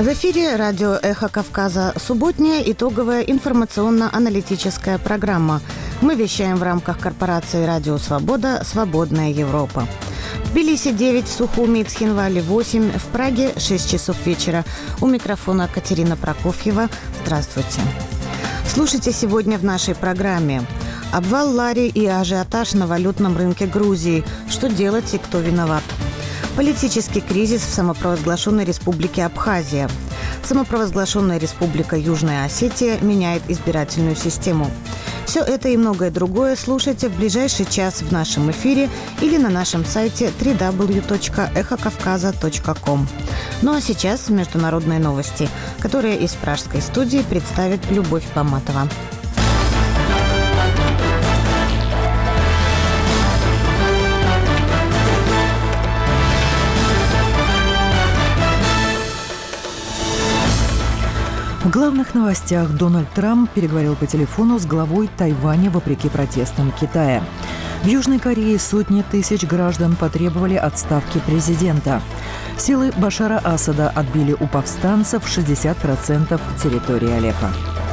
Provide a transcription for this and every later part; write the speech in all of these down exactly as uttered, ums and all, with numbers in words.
В эфире радио «Эхо Кавказа» субботняя итоговая информационно-аналитическая программа. Мы вещаем в рамках корпорации «Радио Свобода. Свободная Европа». В Тбилиси девять, в Сухуми и Цхинвале восемь, в Праге шесть часов вечера. У микрофона Катерина Прокофьева. Здравствуйте. Слушайте сегодня в нашей программе. Обвал лари и ажиотаж на валютном рынке Грузии. Что делать и кто виноват? Политический кризис в самопровозглашенной республике Абхазия. Самопровозглашенная республика Южная Осетия меняет избирательную систему. Все это и многое другое слушайте в ближайший час в нашем эфире или на нашем сайте дабл ю дабл ю дабл ю точка эхо кавказа точка ком. Ну а сейчас международные новости, которые из пражской студии представит Любовь Поматова. В главных новостях Дональд Трамп переговорил по телефону с главой Тайваня вопреки протестам Китая. В Южной Корее сотни тысяч граждан потребовали отставки президента. Силы Башара Асада отбили у повстанцев шестьдесят процентов территории Алеппо.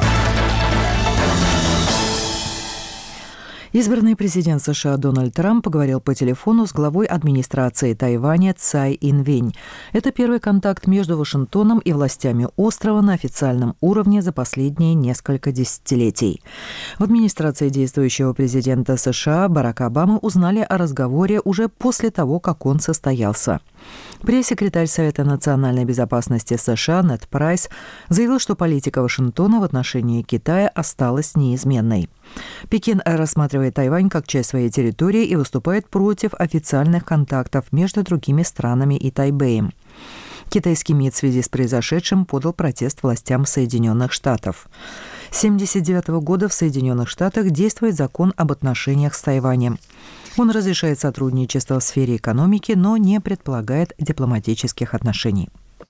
Избранный президент США Дональд Трамп поговорил по телефону с главой администрации Тайваня Цай Инвэнь. Это первый контакт между Вашингтоном и властями острова на официальном уровне за последние несколько десятилетий. В администрации действующего президента США Барака Обамы узнали о разговоре уже после того, как он состоялся. Пресс-секретарь Совета национальной безопасности США Нед Прайс заявил, что политика Вашингтона в отношении Китая осталась неизменной. Пекин рассматривает Тайвань как часть своей территории и выступает против официальных контактов между другими странами и Тайбэем. Китайский МИД в связи с произошедшим подал протест властям Соединенных Штатов. С тысяча девятьсот семьдесят девятого года в Соединенных Штатах действует закон об отношениях с Тайванем. Он разрешает сотрудничество в сфере экономики, но не предполагает дипломатических отношений.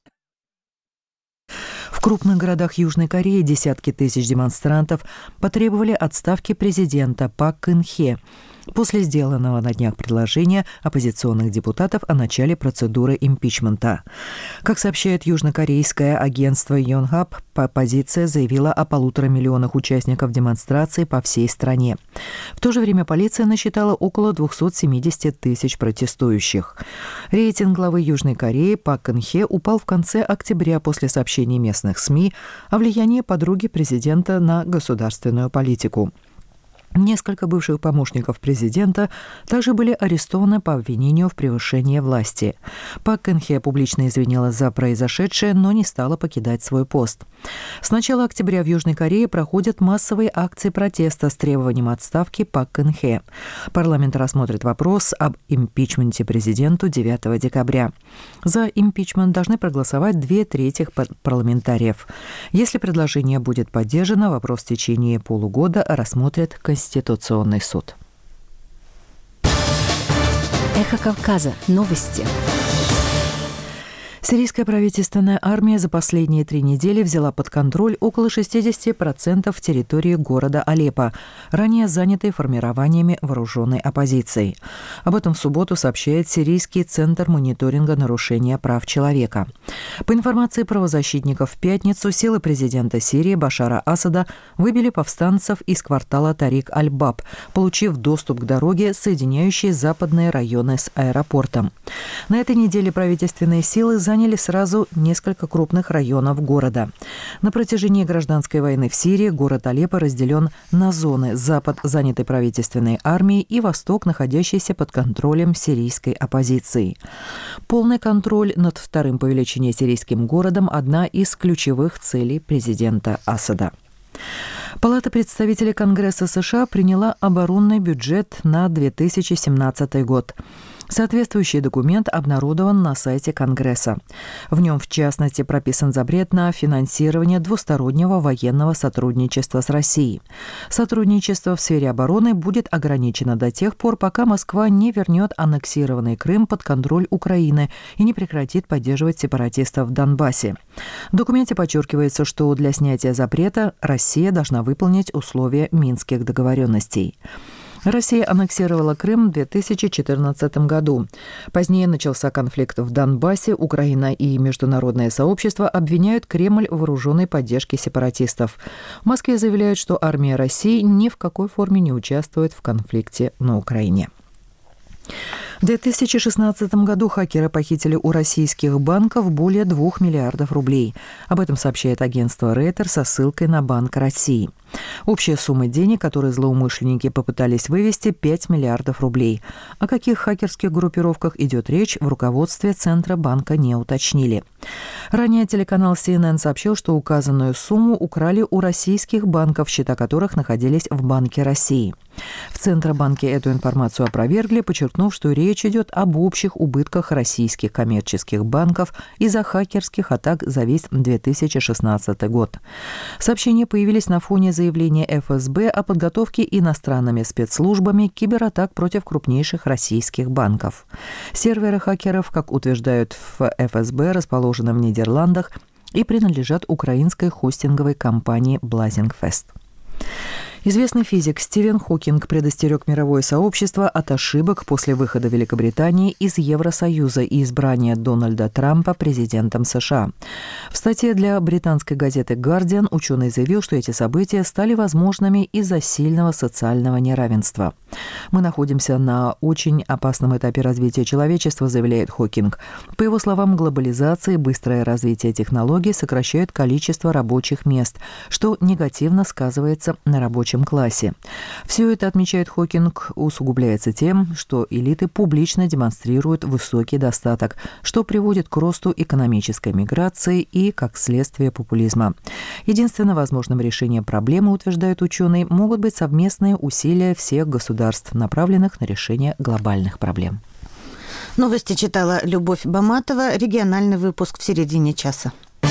В крупных городах Южной Кореи десятки тысяч демонстрантов потребовали отставки президента Пак Кын Хе после сделанного на днях предложения оппозиционных депутатов о начале процедуры импичмента. Как сообщает южнокорейское агентство Йонхап, оппозиция заявила о полутора миллионах участников демонстраций по всей стране. В то же время полиция насчитала около двести семьдесят тысяч протестующих. Рейтинг главы Южной Кореи Пак Кын Хе упал в конце октября после сообщений местных СМИ о влиянии подруги президента на государственную политику. Несколько бывших помощников президента также были арестованы по обвинению в превышении власти. Пак Кын Хе публично извинилась за произошедшее, но не стала покидать свой пост. С начала октября в Южной Корее проходят массовые акции протеста с требованием отставки Пак Кын Хе. Парламент рассмотрит вопрос об импичменте президенту девятого декабря. За импичмент должны проголосовать две трети парламентариев. Если предложение будет поддержано, вопрос в течение полугода рассмотрит Конституционный Конституционный суд. Эхо Кавказа. Новости. Сирийская правительственная армия за последние три недели взяла под контроль около шестьдесят процентов территории города Алеппо, ранее занятой формированиями вооруженной оппозиции. Об этом в субботу сообщает Сирийский центр мониторинга нарушения прав человека. По информации правозащитников, в пятницу силы президента Сирии Башара Асада выбили повстанцев из квартала Тарик-аль-Баб, получив доступ к дороге, соединяющей западные районы с аэропортом. На этой неделе правительственные силы заняли заняли сразу несколько крупных районов города. На протяжении гражданской войны в Сирии город Алеппо разделен на зоны: запад, занятый правительственной армией, и восток, находящийся под контролем сирийской оппозиции. Полный контроль над вторым по величине сирийским городом – одна из ключевых целей президента Асада. Палата представителей Конгресса США приняла оборонный бюджет на две тысячи семнадцатый год. Соответствующий документ обнародован на сайте Конгресса. В нем, в частности, прописан запрет на финансирование двустороннего военного сотрудничества с Россией. Сотрудничество в сфере обороны будет ограничено до тех пор, пока Москва не вернет аннексированный Крым под контроль Украины и не прекратит поддерживать сепаратистов в Донбассе. В документе подчеркивается, что для снятия запрета Россия должна выполнить условия Минских договоренностей. Россия аннексировала Крым в две тысячи четырнадцатом году. Позднее начался конфликт в Донбассе. Украина и международное сообщество обвиняют Кремль в вооруженной поддержке сепаратистов. В Москве заявляют, что армия России ни в какой форме не участвует в конфликте на Украине. В две тысячи шестнадцатом году хакеры похитили у российских банков более двух миллиардов рублей. Об этом сообщает агентство Рейтер со ссылкой на Банк России. Общая сумма денег, которые злоумышленники попытались вывести, пять миллиардов рублей. О каких хакерских группировках идет речь, в руководстве Центробанка не уточнили. Ранее телеканал си эн эн сообщил, что указанную сумму украли у российских банков, счета которых находились в Банке России. В Центробанке эту информацию опровергли, подчеркнув, что речь идет об общих убытках российских коммерческих банков из-за хакерских атак за весь две тысячи шестнадцатый год. Сообщения появились на фоне заявления эф эс бэ о подготовке иностранными спецслужбами кибератак против крупнейших российских банков. Серверы хакеров, как утверждают в эф эс бэ, расположены в Нидерландах и принадлежат украинской хостинговой компании Blazingfest. Известный физик Стивен Хокинг предостерег мировое сообщество от ошибок после выхода Великобритании из Евросоюза и избрания Дональда Трампа президентом США. В статье для британской газеты «Гардиан» ученый заявил, что эти события стали возможными из-за сильного социального неравенства. «Мы находимся на очень опасном этапе развития человечества», заявляет Хокинг. По его словам, глобализация и быстрое развитие технологий сокращают количество рабочих мест, что негативно сказывается на рабочем классе. Все это, отмечает Хокинг, усугубляется тем, что элиты публично демонстрируют высокий достаток, что приводит к росту экономической миграции и, как следствие, популизма. Единственным возможным решением проблемы, утверждает ученый, могут быть совместные усилия всех государств, направленных на решение глобальных проблем. Новости читала Любовь Баматова. Региональный выпуск в середине часа.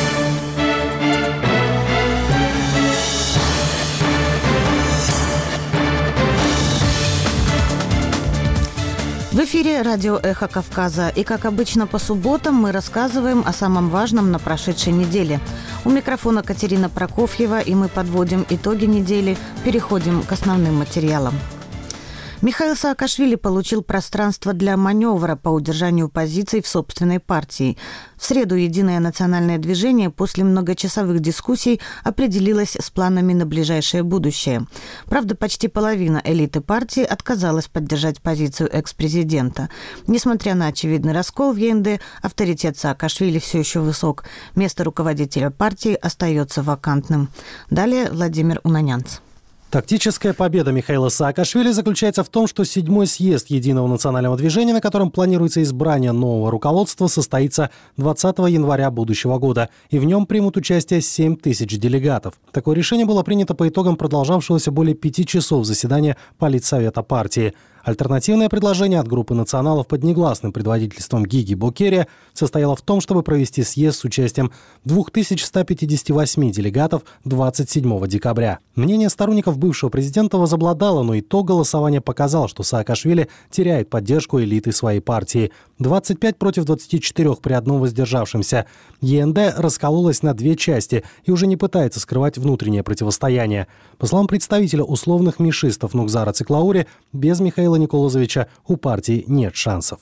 В эфире радио «Эхо Кавказа». И, как обычно, по субботам мы рассказываем о самом важном на прошедшей неделе. У микрофона Катерина Прокофьева, и мы подводим итоги недели, переходим к основным материалам. Михаил Саакашвили получил пространство для маневра по удержанию позиций в собственной партии. В среду Единое национальное движение после многочасовых дискуссий определилось с планами на ближайшее будущее. Правда, почти половина элиты партии отказалась поддержать позицию экс-президента. Несмотря на очевидный раскол в е эн дэ, авторитет Саакашвили все еще высок. Место руководителя партии остается вакантным. Далее Владимир Унанянц. Тактическая победа Михаила Саакашвили заключается в том, что седьмой съезд Единого национального движения, на котором планируется избрание нового руководства, состоится двадцатого января будущего года, и в нем примут участие семь тысяч делегатов. Такое решение было принято по итогам продолжавшегося более пяти часов заседания Политсовета партии. Альтернативное предложение от группы националов под негласным предводительством Гиги Бокерия состояло в том, чтобы провести съезд с участием две тысячи сто пятьдесят восемь делегатов двадцать седьмого декабря. Мнение сторонников бывшего президента возобладало, но итог голосования показал, что Саакашвили теряет поддержку элиты своей партии. двадцать пять против двадцати четырёх при одном воздержавшемся. е эн дэ раскололась на две части и уже не пытается скрывать внутреннее противостояние. По словам представителя условных мишистов Нугзара Циклаури, без Михаила Николозовича у партии нет шансов.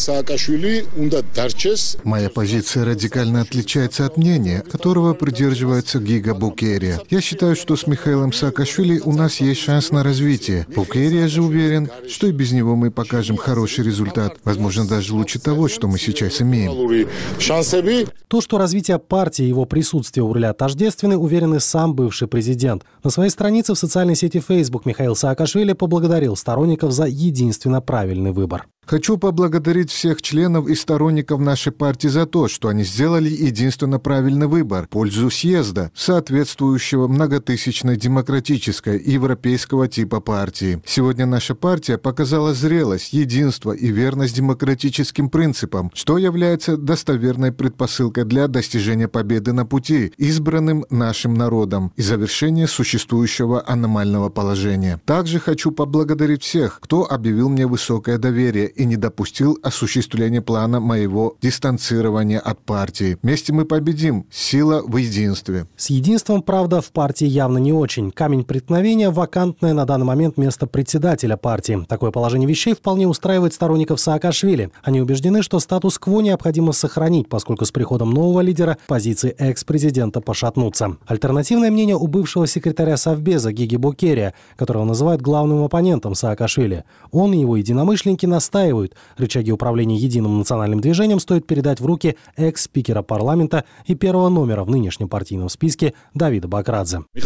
Моя позиция радикально отличается от мнения, которого придерживается Гига Бокерия. Я считаю, что с Михаилом Саакашвили у нас есть шанс на развитие. Бокерия же уверен, что и без него мы покажем хороший результат. Возможно, даже лучше того, что мы сейчас имеем. То, что развитие партии и его присутствие у руля тождественны, уверен и сам бывший президент. На своей странице в социальной сети Facebook Михаил Саакашвили поблагодарил сторонников за единственно правильный выбор. Хочу поблагодарить всех членов и сторонников нашей партии за то, что они сделали единственно правильный выбор в пользу съезда, соответствующего многотысячной демократической и европейского типа партии. Сегодня наша партия показала зрелость, единство и верность демократическим принципам, что является достоверной предпосылкой для достижения победы на пути, избранным нашим народом, и завершения существующего аномального положения. Также хочу поблагодарить всех, кто объявил мне высокое доверие и не допустил осуществления плана моего дистанцирования от партии. Вместе мы победим. Сила в единстве. С единством, правда, в партии явно не очень. Камень преткновения – вакантное на данный момент место председателя партии. Такое положение вещей вполне устраивает сторонников Саакашвили. Они убеждены, что статус-кво необходимо сохранить, поскольку с приходом нового лидера позиции экс-президента пошатнутся. Альтернативное мнение у бывшего секретаря Совбеза Гиги Бокерия, которого называют главным оппонентом Саакашвили. Он и его единомышленники настаивают. Рычаги управления единым национальным движением стоит передать в руки экс-спикера парламента и первого номера в нынешнем партийном списке Давида Бакрадзе. В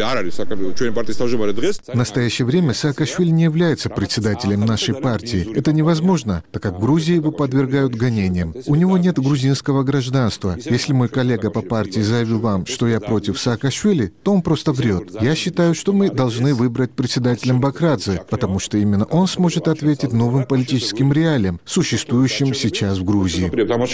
настоящее время Саакашвили не является председателем нашей партии. Это невозможно, так как в Грузии его подвергают гонениям. У него нет грузинского гражданства. Если мой коллега по партии заявил вам, что я против Саакашвили, то он просто врет. Я считаю, что мы должны выбрать председателем Бакрадзе, потому что именно он сможет ответить новым политическим реалиям, существующим сейчас в Грузии.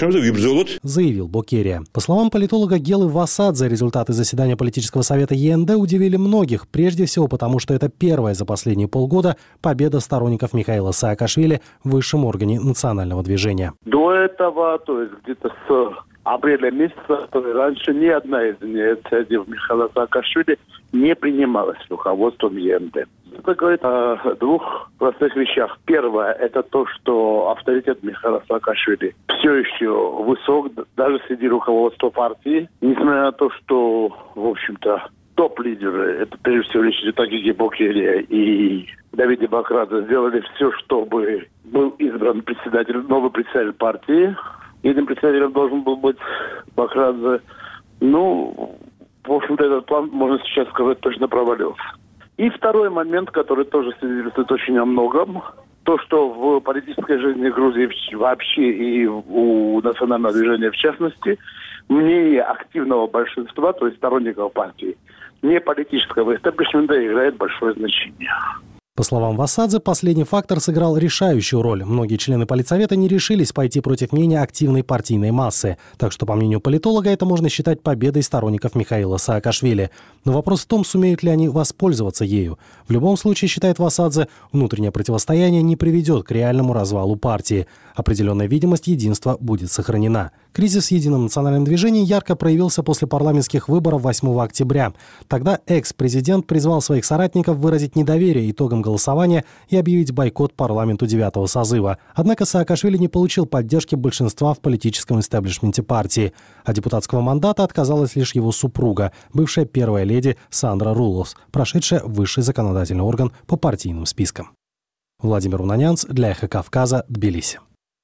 Заявил Бокерия. По словам политолога Гелы Васадзе, результаты заседания политического совета ЕНД удивили многих, прежде всего потому, что это первая за последние полгода победа сторонников Михаила Саакашвили в высшем органе национального движения. До этого, то есть где-то с апреля месяца, раньше ни одна из инициатив Михаила Саакашвили не принималась руководством ЕНД. Это говорит о двух простых вещах. Первое – это то, что авторитет Михаила Саакашвили все еще высок, даже среди руководства партии. Несмотря на то, что, в общем-то, топ-лидеры, это прежде всего речь идет о Гиги Бокерия и Давиде Бакрадзе, сделали все, чтобы был избран председатель, новый председатель партии. Единым председателем должен был быть Бакрадзе. Ну, в общем-то, этот план, можно сейчас сказать, точно провалился. И второй момент, который тоже свидетельствует очень о многом, то, что в политической жизни Грузии вообще и у национального движения в частности, мнение активного большинства, то есть сторонников партии, не политического истеблишмента, играет большое значение. По словам Васадзе, последний фактор сыграл решающую роль. Многие члены политсовета не решились пойти против мнения активной партийной массы. Так что, по мнению политолога, это можно считать победой сторонников Михаила Саакашвили. Но вопрос в том, сумеют ли они воспользоваться ею. В любом случае, считает Васадзе, внутреннее противостояние не приведет к реальному развалу партии. Определенная видимость единства будет сохранена. Кризис в едином национальном движении ярко проявился после парламентских выборов восьмого октября. Тогда экс-президент призвал своих соратников выразить недоверие итогам голосования и объявить бойкот парламенту девятого созыва. Однако Саакашвили не получил поддержки большинства в политическом истеблишменте партии. А депутатского мандата отказалась лишь его супруга, бывшая первая леди Сандра Рулос, прошедшая высший законодательный орган по партийным спискам. Владимир Унанянц для Эхо Кавказа, Тбилиси.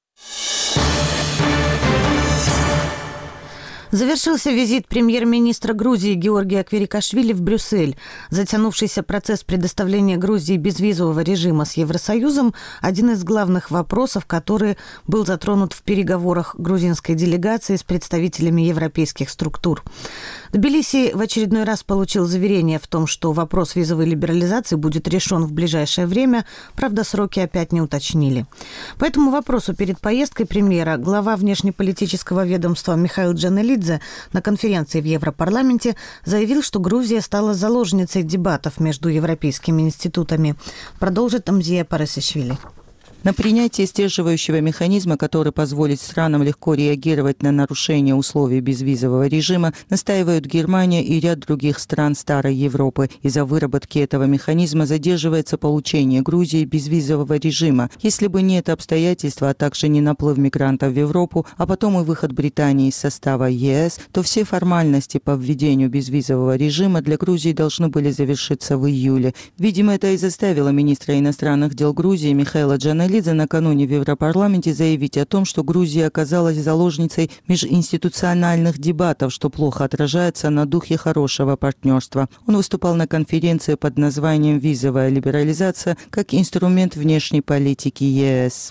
Завершился визит премьер-министра Грузии Георгия Квирикашвили в Брюссель. Затянувшийся процесс предоставления Грузии безвизового режима с Евросоюзом – один из главных вопросов, который был затронут в переговорах грузинской делегации с представителями европейских структур. Тбилиси в очередной раз получил заверение в том, что вопрос визовой либерализации будет решен в ближайшее время, правда, сроки опять не уточнили. По этому вопросу перед поездкой премьера глава внешнеполитического ведомства Михаил Джанелидзе на конференции в Европарламенте заявил, что Грузия стала заложницей дебатов между европейскими институтами. Продолжит Амзия Парасишвили. На принятие сдерживающего механизма, который позволит странам легко реагировать на нарушение условий безвизового режима, настаивают Германия и ряд других стран Старой Европы. Из-за выработки этого механизма задерживается получение Грузии безвизового режима. Если бы не это обстоятельство, а также не наплыв мигрантов в Европу, а потом и выход Британии из состава ЕС, то все формальности по введению безвизового режима для Грузии должны были завершиться в июле. Видимо, это и заставило министра иностранных дел Грузии Михаила Джанелидзе накануне в Европарламенте заявить о том, что Грузия оказалась заложницей межинституциональных дебатов, что плохо отражается на духе хорошего партнерства. Он выступал на конференции под названием «Визовая либерализация» как инструмент внешней политики ЕС.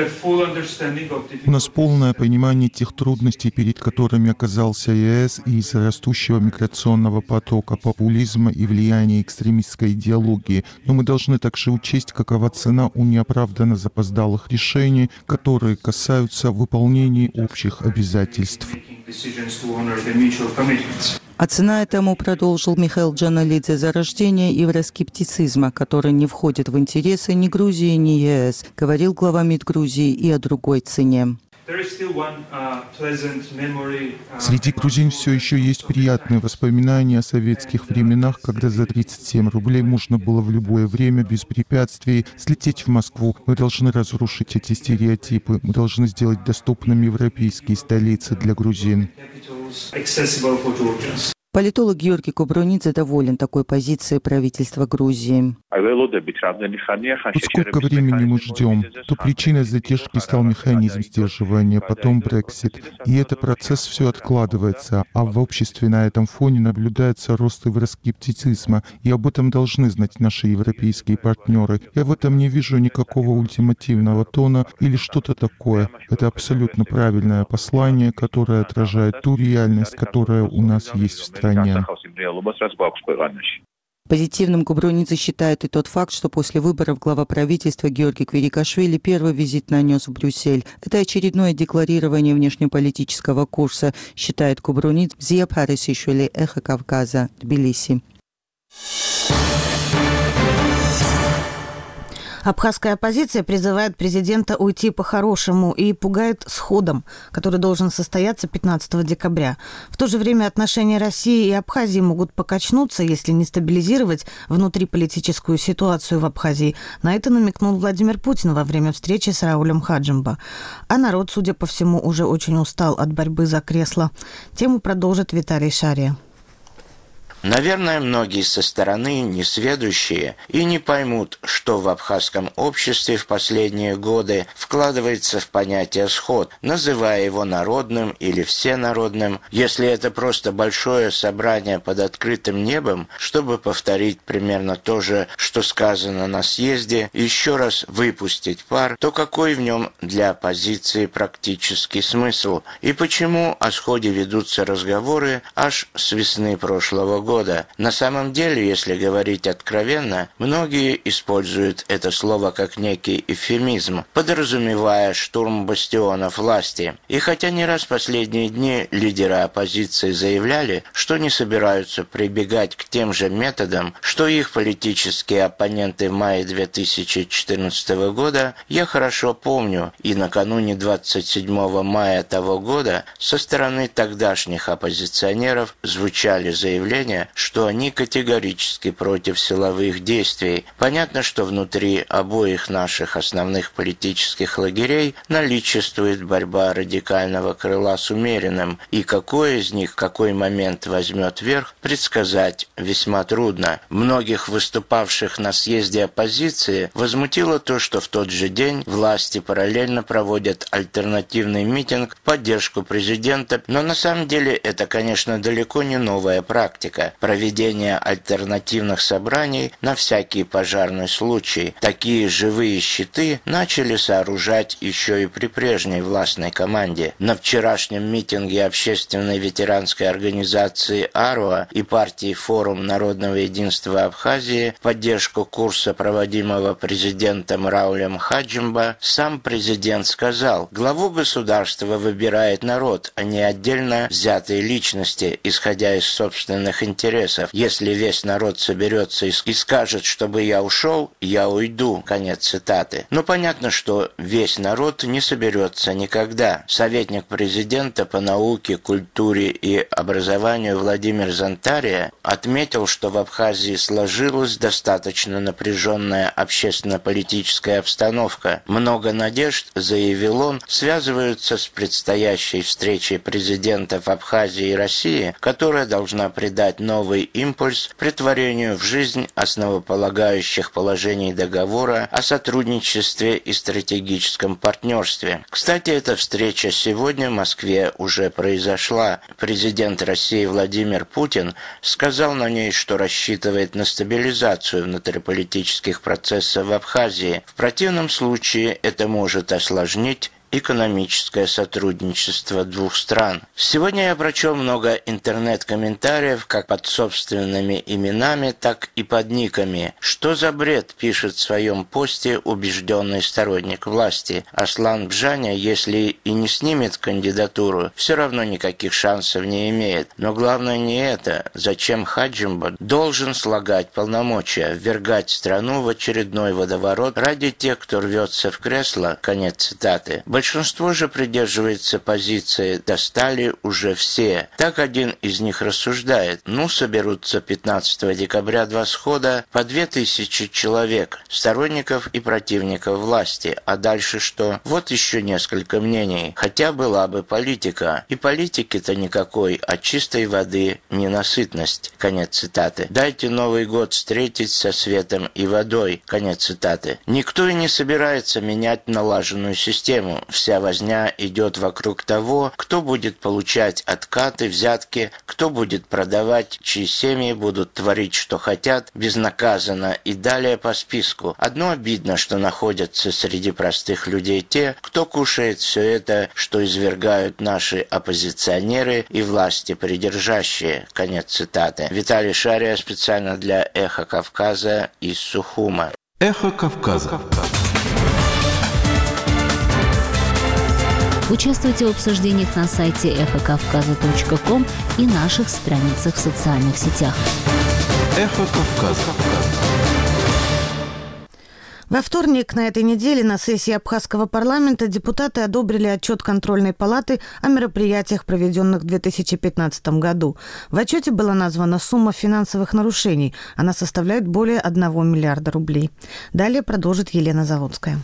У нас полное понимание тех трудностей, перед которыми оказался ЕС из-за растущего миграционного потока, популизма и влияния экстремистской идеологии. Но мы должны также учесть, какова цена у неоправданно запоздалых решений, которые касаются выполнения общих обязательств. А цена этому, продолжил Михаил Джаналидзе, зарождение евроскептицизма, который не входит в интересы ни Грузии, ни ЕС, говорил глава МИД Грузии и о другой цене. Среди грузин все еще есть приятные воспоминания о советских временах, когда за тридцать семь рублей можно было в любое время без препятствий слететь в Москву. Мы должны разрушить эти стереотипы. Мы должны сделать доступными европейские столицы для грузин. Политолог Георгий Кубрунидзе доволен такой позицией правительства Грузии. Вот сколько времени мы ждем, то причиной задержки стал механизм сдерживания, потом Брексит. И этот процесс все откладывается, а в обществе на этом фоне наблюдается рост евроскептицизма. И об этом должны знать наши европейские партнеры. Я в этом не вижу никакого ультимативного тона или что-то такое. Это абсолютно правильное послание, которое отражает ту реальность, которая у нас есть в стране. Позитивным Кубрунидзе считает и тот факт, что после выборов глава правительства Георгий Квирикашвили первый визит нанес в Брюссель. Это очередное декларирование внешнеполитического курса, считает Кубрунидзе. Зия Парисишвили, Эхо Кавказа, Тбилиси. Абхазская оппозиция призывает президента уйти по-хорошему и пугает сходом, который должен состояться пятнадцатого декабря. В то же время отношения России и Абхазии могут покачнуться, если не стабилизировать внутриполитическую ситуацию в Абхазии. На это намекнул Владимир Путин во время встречи с Раулем Хаджимба. А народ, судя по всему, уже очень устал от борьбы за кресло. Тему продолжит Виталий Шария. Наверное, многие со стороны несведущие и не поймут, что в абхазском обществе в последние годы вкладывается в понятие «сход», называя его народным или всенародным, если это просто большое собрание под открытым небом, чтобы повторить примерно то же, что сказано на съезде, еще раз выпустить пар, то какой в нем для оппозиции практический смысл? И почему о сходе ведутся разговоры аж с весны прошлого года? года. На самом деле, если говорить откровенно, многие используют это слово как некий эвфемизм, подразумевая штурм бастионов власти. И хотя не раз в последние дни лидеры оппозиции заявляли, что не собираются прибегать к тем же методам, что их политические оппоненты в мае две тысячи четырнадцатого года, я хорошо помню, и накануне двадцать седьмого мая того года со стороны тогдашних оппозиционеров звучали заявления, что они категорически против силовых действий. Понятно, что внутри обоих наших основных политических лагерей наличествует борьба радикального крыла с умеренным, и какой из них в какой момент возьмет верх, предсказать весьма трудно. Многих выступавших на съезде оппозиции возмутило то, что в тот же день власти параллельно проводят альтернативный митинг в поддержку президента, но на самом деле это, конечно, далеко не новая практика. Проведение альтернативных собраний на всякий пожарный случай. Такие живые щиты начали сооружать еще и при прежней властной команде. На вчерашнем митинге общественной ветеранской организации АРОА и партии «Форум народного единства Абхазии» в поддержку курса, проводимого президентом Раулем Хаджимба, сам президент сказал: главу государства выбирает народ, а не отдельно взятые личности, исходя из собственных интересов. Если весь народ соберется и скажет, чтобы я ушел, я уйду. Конец цитаты. Но понятно, что весь народ не соберется никогда. Советник президента по науке, культуре и образованию Владимир Зантария отметил, что в Абхазии сложилась достаточно напряженная общественно-политическая обстановка. Много надежд, заявил он, связываются с предстоящей встречей президентов Абхазии и России, которая должна придать новый импульс претворению в жизнь основополагающих положений договора о сотрудничестве и стратегическом партнерстве. Кстати, эта встреча сегодня в Москве уже произошла. Президент России Владимир Путин сказал на ней, что рассчитывает на стабилизацию внутриполитических процессов в Абхазии. В противном случае это может осложнить экономическое сотрудничество двух стран. Сегодня я прочел много интернет-комментариев как под собственными именами, так и под никами. Что за бред, пишет в своем посте убежденный сторонник власти. Аслан Бжаня, если и не снимет кандидатуру, все равно никаких шансов не имеет. Но главное не это. Зачем Хаджимба должен слагать полномочия, ввергать страну в очередной водоворот ради тех, кто рвется в кресло? Конец цитаты. Большинство же придерживается позиции «достали уже все». Так один из них рассуждает. Ну, соберутся пятнадцатого декабря два схода по две тысячи человек, сторонников и противников власти. А дальше что? Вот еще несколько мнений. Хотя была бы политика. И политики-то никакой, а чистой воды ненасытность. Конец цитаты. Дайте Новый год встретить со светом и водой. Конец цитаты. Никто и не собирается менять налаженную систему. Вся возня идет вокруг того, кто будет получать откаты, взятки, кто будет продавать, чьи семьи будут творить, что хотят, безнаказанно и далее по списку. Одно обидно, что находятся среди простых людей те, кто кушает все это, что извергают наши оппозиционеры и власти придержащие. Конец цитаты. Виталий Шария специально для «Эхо Кавказа» из Сухума. Эхо Кавказа. Участвуйте в обсуждениях на сайте эхо кавказа точка ком и наших страницах в социальных сетях. Эхо Кавказа. Во вторник на этой неделе на сессии Абхазского парламента депутаты одобрили отчет контрольной палаты о мероприятиях, проведенных в две тысячи пятнадцатом году. В отчете была названа сумма финансовых нарушений. Она составляет более одного миллиарда рублей. Далее продолжит Елена Заводская.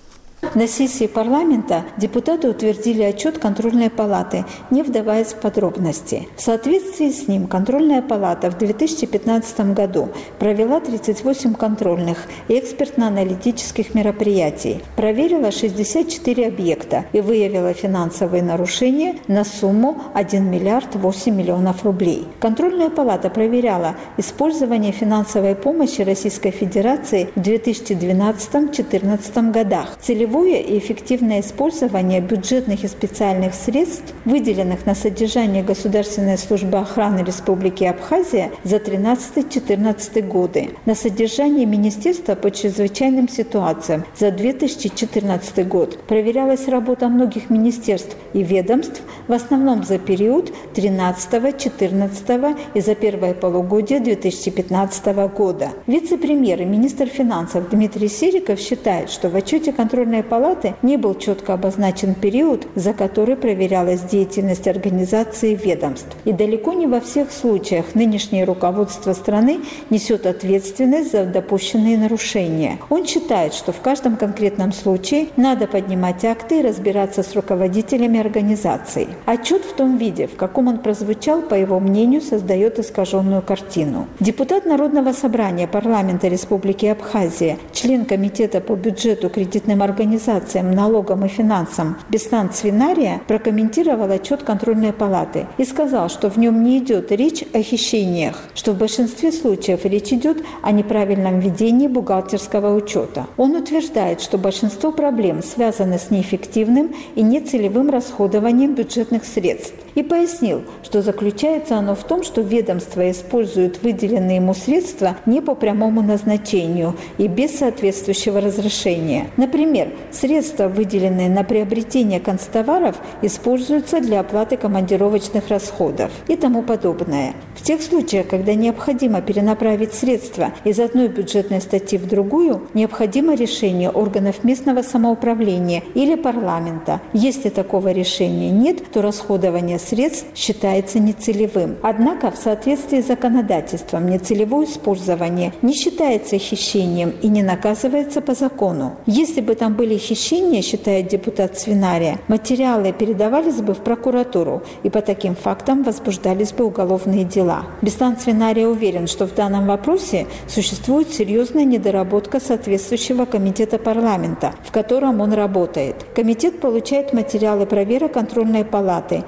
На сессии парламента депутаты утвердили отчет контрольной палаты, не вдаваясь в подробности. В соответствии с ним контрольная палата в две тысячи пятнадцатом году провела тридцать восемь контрольных и экспертно-аналитических мероприятий, проверила шестьдесят четыре объекта и выявила финансовые нарушения на сумму один миллиард восемь миллионов рублей. Контрольная палата проверяла использование финансовой помощи Российской Федерации в две тысячи двенадцатом — две тысячи четырнадцатом годах. Целевое и эффективное использование бюджетных и специальных средств, выделенных на содержание Государственной службы охраны Республики Абхазия за тринадцатый — четырнадцатый годы, на содержание Министерства по чрезвычайным ситуациям за две тысячи четырнадцатый год. Проверялась работа многих министерств и ведомств, в основном за период тринадцатого — четырнадцатого и за первое полугодие две тысячи пятнадцатого года. Вице-премьер и министр финансов Дмитрий Сериков считает, что в отчете контрольной палаты не был четко обозначен период, за который проверялась деятельность организаций и ведомств. И далеко не во всех случаях нынешнее руководство страны несет ответственность за допущенные нарушения. Он считает, что в каждом конкретном случае надо поднимать акты и разбираться с руководителями организаций. Отчет в том виде, в каком он прозвучал, по его мнению, создает искаженную картину. Депутат Народного собрания парламента Республики Абхазия, член Комитета по бюджету, кредитным организациям, налогам и финансам Беслан Цвинария прокомментировал отчет контрольной палаты и сказал, что в нем не идет речь о хищениях, что в большинстве случаев речь идет о неправильном ведении бухгалтерского учета. Он утверждает, что большинство проблем связано с неэффективным и нецелевым расходованием бюджетных средств. И пояснил, что заключается оно в том, что ведомство использует выделенные ему средства не по прямому назначению и без соответствующего разрешения. Например, средства, выделенные на приобретение канцтоваров, используются для оплаты командировочных расходов и тому подобное. В тех случаях, когда необходимо перенаправить средства из одной бюджетной статьи в другую, необходимо решение органов местного самоуправления или парламента. Если такого решения нет, то расходование средств считается нецелевым. Однако в соответствии с законодательством нецелевое использование не считается хищением и не наказывается по закону. Если бы там были хищения, считает депутат Цвинария, материалы передавались бы в прокуратуру, и по таким фактам возбуждались бы уголовные дела. Беслан Цвинария уверен, что в данном вопросе существует серьезная недоработка соответствующего комитета парламента, в котором он работает. Комитет получает материалы проверок контрольной палаты, и по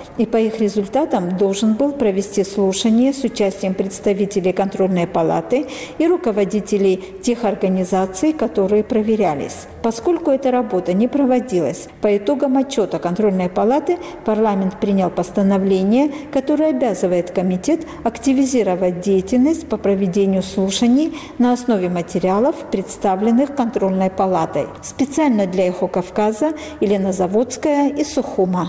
их результатам должен был провести слушание с участием представителей контрольной палаты и руководителей тех организаций, которые проверялись. Поскольку эта работа не проводилась, по итогам отчета контрольной палаты парламент принял постановление, которое обязывает комитет активизировать деятельность по проведению слушаний на основе материалов, представленных контрольной палатой. Специально для «Эхо Кавказа» Елена Заводская из Сухума.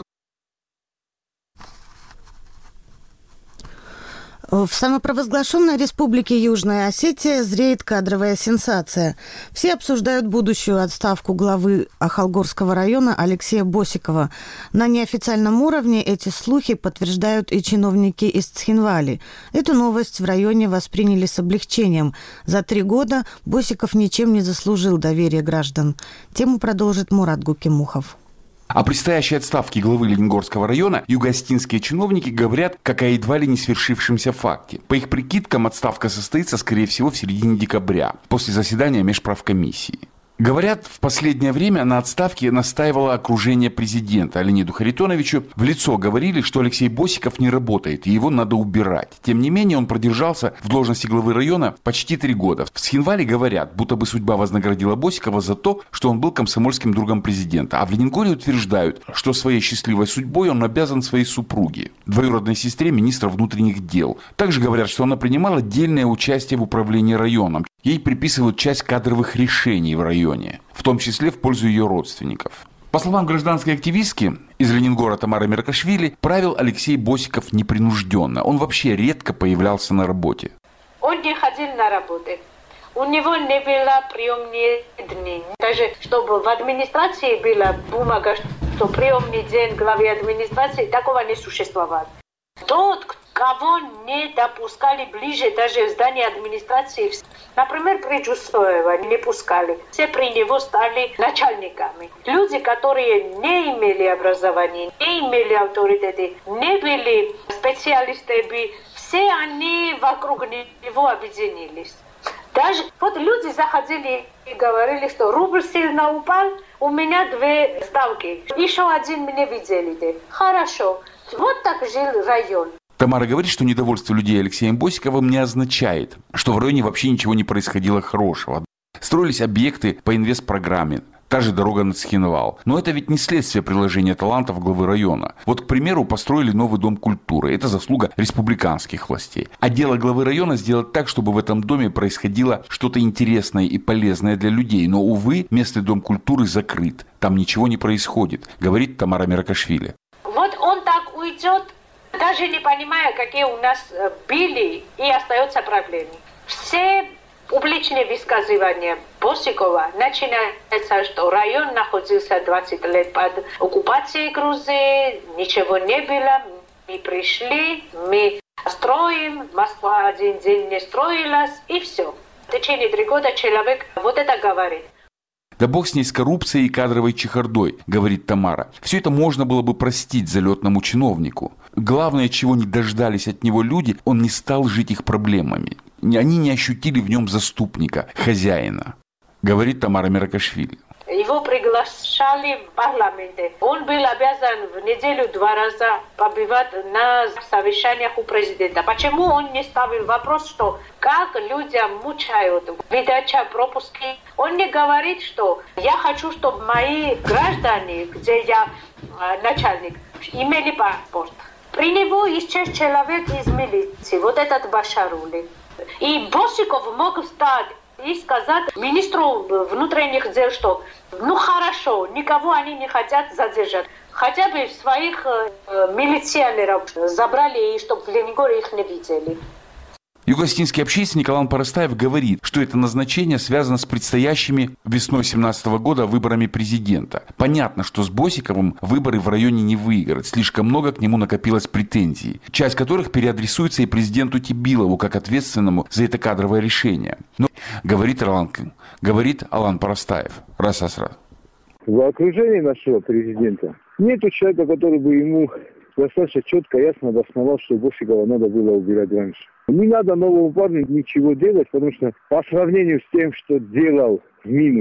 В самопровозглашенной республике Южная Осетия зреет кадровая сенсация. Все обсуждают будущую отставку главы Ахалгорского района Алексея Босикова. На неофициальном уровне эти слухи подтверждают и чиновники из Цхинвали. Эту новость в районе восприняли с облегчением. За три года Босиков ничем не заслужил доверия граждан. Тему продолжит Мурат Гукимухов. О предстоящей отставке главы Лениногорского района юго-осетинские чиновники говорят как о едва ли не свершившемся факте. По их прикидкам, отставка состоится, скорее всего, в середине декабря, после заседания межправкомиссии. Говорят, в последнее время на отставке настаивало окружение президента. Леониду Харитоновичу в лицо говорили, что Алексей Босиков не работает, и его надо убирать. Тем не менее, он продержался в должности главы района почти три года. В Цхинвале говорят, будто бы судьба вознаградила Босикова за то, что он был комсомольским другом президента. А в Лениногории утверждают, что своей счастливой судьбой он обязан своей супруге, двоюродной сестре министра внутренних дел. Также говорят, что она принимала отдельное участие в управлении районом. Ей приписывают часть кадровых решений в районе, в том числе в пользу ее родственников. По словам гражданской активистки из Ленингора Тамары Меркашвили, правил Алексей Босиков непринужденно. Он вообще редко появлялся на работе. Он не ходил на работу. У него не было приемные дни. Даже чтобы в администрации была бумага, что приемный день главы администрации, такого не существовало. Тот, кого не допускали ближе даже в здание администрации, например, при Джустоева не пускали. Все при него стали начальниками. Люди, которые не имели образования, не имели авторитета, не были специалистами, все они вокруг него объединились. Даже вот люди заходили и говорили, что рубль сильно упал, у меня две ставки. Еще один мне видели. Хорошо. Вот так жил район. Тамара говорит, что недовольство людей Алексеем Босиковым не означает, что в районе вообще ничего не происходило хорошего. Строились объекты по инвестпрограмме, та же дорога на Цхинвал. Но это ведь не следствие приложения талантов главы района. Вот, к примеру, построили новый дом культуры. Это заслуга республиканских властей. А дело главы района сделать так, чтобы в этом доме происходило что-то интересное и полезное для людей. Но, увы, местный дом культуры закрыт. Там ничего не происходит, говорит Тамара Меркашвили. Вот он так уйдет, даже не понимая, какие у нас были и остаются проблемы. Все публичные высказывания Босикова начинается, что район находился двадцать лет под оккупацией Грузии, ничего не было, мы пришли, мы строим, Москва один день не строилась, и все. В течение трех года человек вот это говорит. Да бог с ней, с коррупцией и кадровой чехардой, говорит Тамара. Все это можно было бы простить залетному чиновнику. Главное, чего не дождались от него люди, он не стал жить их проблемами. Они не ощутили в нем заступника, хозяина, говорит Тамара Меркашвили. Его приглашали в парламенте. Он был обязан в неделю два раза побывать на совещаниях у президента. Почему он не ставил вопрос, что как людям мучают выдача пропуски? Он не говорит, что я хочу, чтобы мои граждане, где я э, начальник, имели паспорт. При него исчез человек из милиции, вот этот Башарули. И Босиков мог встать и сказать министру внутренних дел, что ну хорошо, никого они не хотят задержать. Хотя бы своих э, милиционеров забрали, и чтобы в Лениногории их не видели. Юго-осетинский общественник Алан Парастаев говорит, что это назначение связано с предстоящими весной две тысячи семнадцатого года выборами президента. Понятно, что с Босиковым выборы в районе не выиграть. Слишком много к нему накопилось претензий, часть которых переадресуется и президенту Тибилову как ответственному за это кадровое решение. Но, говорит Алан, говорит Алан Парастаев. Раз-раз-раз. В окружении нашего президента нету человека, который бы ему достаточно четко, ясно обосновал, что Босикова надо было убирать раньше. Не надо новому парню ничего делать, потому что по сравнению с тем, что делал в минус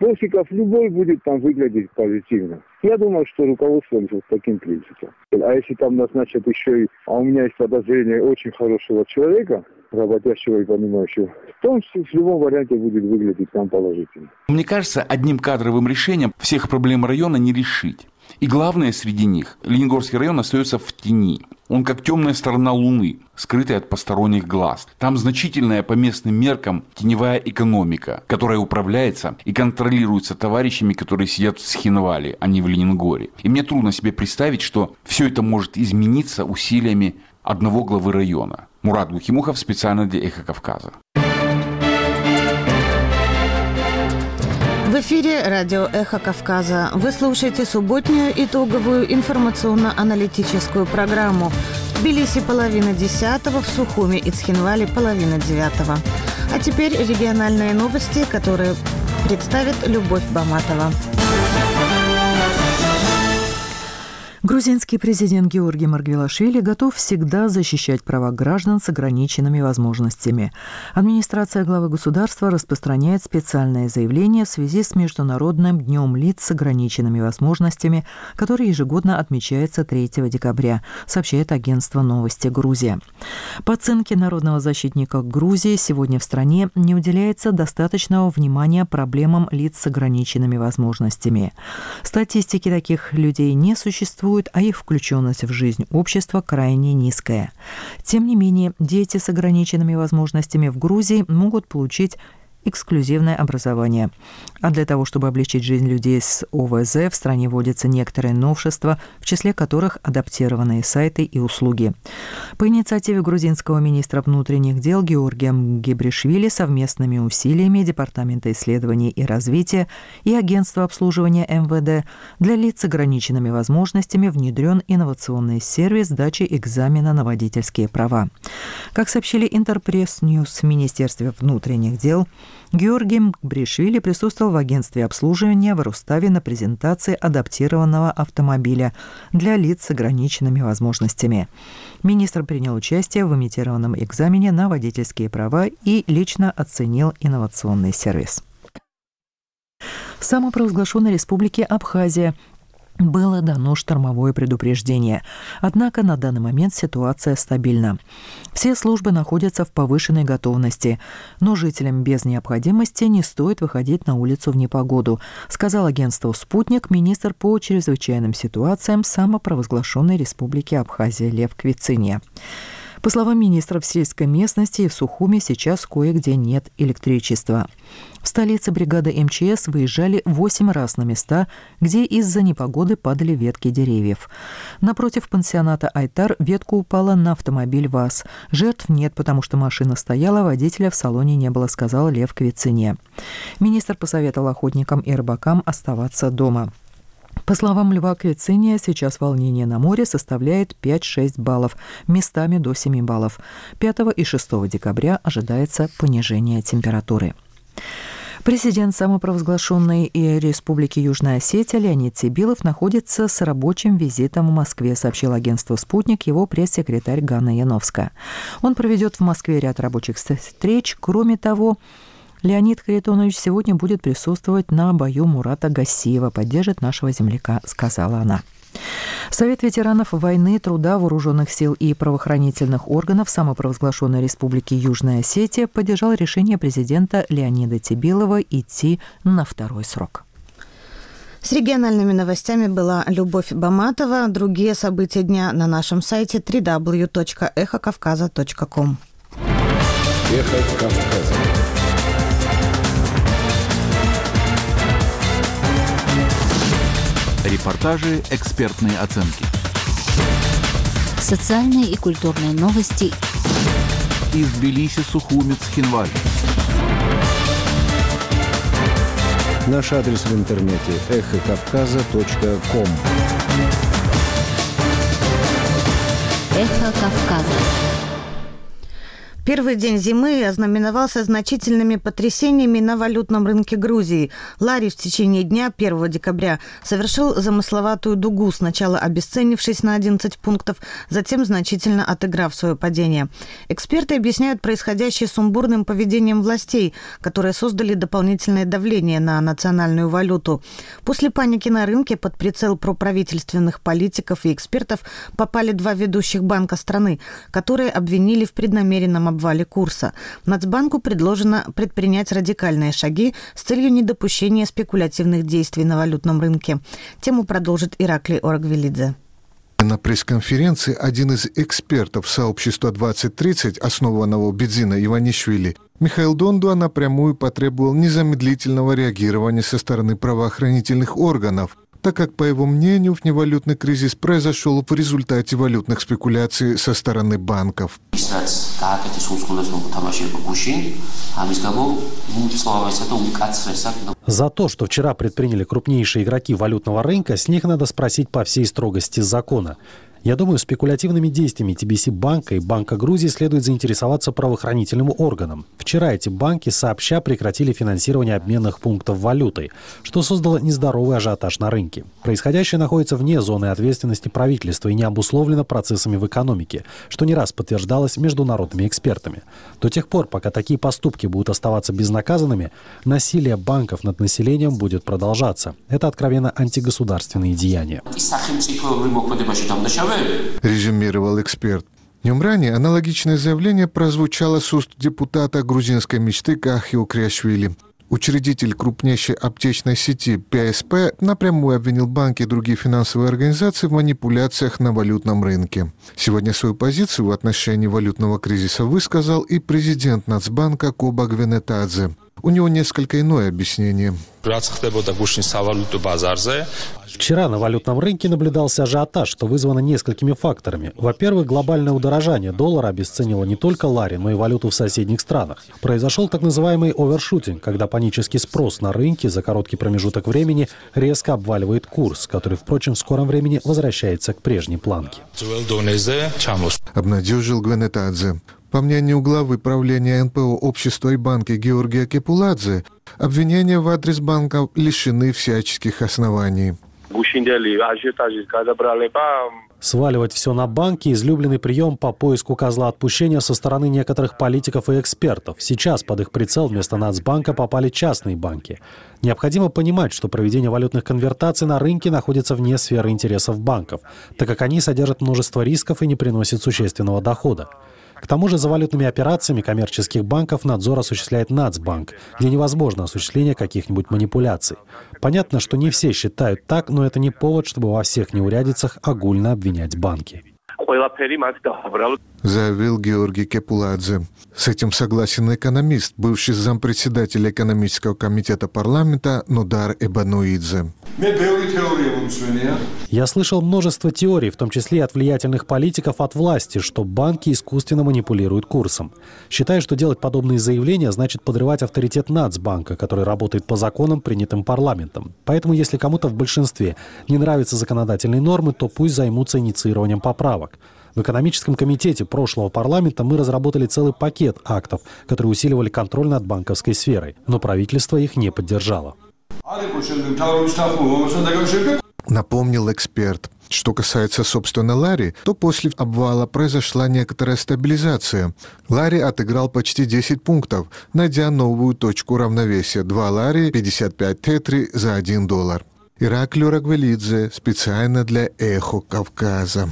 постиков любой будет там выглядеть позитивно. Я думаю, что руководствуемся таким принципом. А если там назначат еще и... А у меня есть подозрение очень хорошего человека, работящего и понимающего, то он в любом варианте будет выглядеть там положительно. Мне кажется, одним кадровым решением всех проблем района не решить. И главное среди них, Лениногорский район остается в тени. Он как темная сторона Луны, скрытая от посторонних глаз. Там значительная по местным меркам теневая экономика, которая управляется и контролируется товарищами, которые сидят в Схинвале, а не в Лениногоре. И мне трудно себе представить, что все это может измениться усилиями одного главы района. Мурат Гухимухов специально для «Эхо Кавказа». В эфире радио «Эхо Кавказа». Вы слушаете субботнюю итоговую информационно-аналитическую программу. В Тбилиси половина десятого, в Сухуми и Цхинвале половина девятого. А теперь региональные новости, которые представит Любовь Баматова. Грузинский президент Георгий Маргвелашвили готов всегда защищать права граждан с ограниченными возможностями. Администрация главы государства распространяет специальное заявление в связи с Международным днем лиц с ограниченными возможностями, который ежегодно отмечается третьего декабря, сообщает агентство «Новости Грузия». По оценке народного защитника Грузии, сегодня в стране не уделяется достаточного внимания проблемам лиц с ограниченными возможностями. Статистики таких людей не существует, а их включенность в жизнь общества крайне низкая. Тем не менее, дети с ограниченными возможностями в Грузии могут получить эксклюзивное образование. А для того, чтобы облегчить жизнь людей с о вэ зэ, в стране вводятся некоторые новшества, в числе которых адаптированные сайты и услуги. По инициативе грузинского министра внутренних дел Георгия Гебришвили совместными усилиями Департамента исследований и развития и Агентства обслуживания эм вэ дэ для лиц с ограниченными возможностями внедрен инновационный сервис сдачи экзамена на водительские права. Как сообщили Интерпресс Ньюс в Министерстве внутренних дел, Георгий Гебришвили присутствовал в агентстве обслуживания в Руставе на презентации адаптированного автомобиля для лиц с ограниченными возможностями. Министр принял участие в имитированном экзамене на водительские права и лично оценил инновационный сервис. В самопровозглашенной республике Абхазия было дано штормовое предупреждение. Однако на данный момент ситуация стабильна. Все службы находятся в повышенной готовности, но жителям без необходимости не стоит выходить на улицу в непогоду, сказал агентству «Спутник» министр по чрезвычайным ситуациям самопровозглашенной республики Абхазия Лев Квицинья. По словам министра, в сельской местности и в Сухуми сейчас кое-где нет электричества. В столице бригады эм че эс выезжали восемь раз на места, где из-за непогоды падали ветки деревьев. Напротив пансионата «Айтар» ветка упала на автомобиль ВАЗ. Жертв нет, потому что машина стояла, водителя в салоне не было, сказал Лев Квицинья. Министр посоветовал охотникам и рыбакам оставаться дома. По словам Льва Квицинья, сейчас волнение на море составляет пять-шесть баллов, местами до семи баллов. пятого и шестого декабря ожидается понижение температуры. Президент самопровозглашенной Республики Южная Осетия Леонид Цибилов находится с рабочим визитом в Москве, сообщил агентство «Спутник» его пресс-секретарь Ганна Яновска. Он проведет в Москве ряд рабочих встреч. Кроме того, Леонид Харитонович сегодня будет присутствовать на бою Мурата Гассиева, поддержит нашего земляка, сказала она. Совет ветеранов войны, труда, вооруженных сил и правоохранительных органов самопровозглашенной Республики Южная Осетия поддержал решение президента Леонида Цибилова идти на второй срок. С региональными новостями была Любовь Баматова. Другие события дня на нашем сайте дабл ю дабл ю дабл ю точка эхо кавказа точка ком. Эхо Кавказа. Репортажи, экспертные оценки. Социальные и культурные новости. Из Тбилиси, Сухуми, Цхинвале. Наш адрес в интернете эхо кавказа точка ком. Эхо Кавказа. Первый день зимы ознаменовался значительными потрясениями на валютном рынке Грузии. Лари в течение дня первого декабря совершил замысловатую дугу, сначала обесценившись на одиннадцать пунктов, затем значительно отыграв свое падение. Эксперты объясняют происходящее сумбурным поведением властей, которые создали дополнительное давление на национальную валюту. После паники на рынке под прицел проправительственных политиков и экспертов попали два ведущих банка страны, которые обвинили в преднамеренном обвале курса. Нацбанку предложено предпринять радикальные шаги с целью недопущения спекулятивных действий на валютном рынке. Тему продолжит Ираклий Оргвелидзе. На пресс-конференции один из экспертов сообщества двадцать тридцать, основанного Бедзина Иванишвили, Михаил Дондуа напрямую потребовал незамедлительного реагирования со стороны правоохранительных органов, так как, по его мнению, вневалютный кризис произошел в результате валютных спекуляций со стороны банков. За то, что вчера предприняли крупнейшие игроки валютного рынка, с них надо спросить по всей строгости закона. Я думаю, спекулятивными действиями ти би си-банка и Банка Грузии следует заинтересоваться правоохранительным органам. Вчера эти банки сообща прекратили финансирование обменных пунктов валютой, что создало нездоровый ажиотаж на рынке. Происходящее находится вне зоны ответственности правительства и не обусловлено процессами в экономике, что не раз подтверждалось международными экспертами. До тех пор, пока такие поступки будут оставаться безнаказанными, насилие банков над населением будет продолжаться. Это откровенно антигосударственные деяния. Резюмировал эксперт. Днем ранее аналогичное заявление прозвучало с уст депутата грузинской мечты Кахио Криашвили. Учредитель крупнейшей аптечной сети пи эс пи напрямую обвинил банки и другие финансовые организации в манипуляциях на валютном рынке. Сегодня свою позицию в отношении валютного кризиса высказал и президент Нацбанка Коба Гвенетадзе. У него несколько иное объяснение. Вчера на валютном рынке наблюдался ажиотаж, что вызвано несколькими факторами. Во-первых, глобальное удорожание доллара обесценило не только лари, но и валюту в соседних странах. Произошел так называемый овершутинг, когда панический спрос на рынке за короткий промежуток времени резко обваливает курс, который, впрочем, в скором времени возвращается к прежней планке. Обнадежил Гвенетадзе. По мнению главы правления эн пэ о общества и банки Георгия Кепуладзе, обвинения в адрес банка лишены всяческих оснований. Сваливать все на банки – излюбленный прием по поиску козла отпущения со стороны некоторых политиков и экспертов. Сейчас под их прицел вместо Нацбанка попали частные банки. Необходимо понимать, что проведение валютных конвертаций на рынке находится вне сферы интересов банков, так как они содержат множество рисков и не приносят существенного дохода. К тому же за валютными операциями коммерческих банков надзор осуществляет Нацбанк, где невозможно осуществление каких-нибудь манипуляций. Понятно, что не все считают так, но это не повод, чтобы во всех неурядицах огульно обвинять банки. Заявил Георгий Кепуладзе. С этим согласен экономист, бывший зампредседателя экономического комитета парламента Нодар Эбануидзе. Я слышал множество теорий, в том числе и от влиятельных политиков от власти, что банки искусственно манипулируют курсом. Считаю, что делать подобные заявления значит подрывать авторитет Нацбанка, который работает по законам, принятым парламентом. Поэтому, если кому-то в большинстве не нравятся законодательные нормы, то пусть займутся инициированием поправок. В экономическом комитете прошлого парламента мы разработали целый пакет актов, которые усиливали контроль над банковской сферой, но правительство их не поддержало. Напомнил эксперт. Что касается, собственно, лари, то после обвала произошла некоторая стабилизация. Лари отыграл почти десять пунктов, найдя новую точку равновесия. два лари, пятьдесят пять тетри за один доллар. Ираклий Оргвелидзе, специально для «Эхо Кавказа».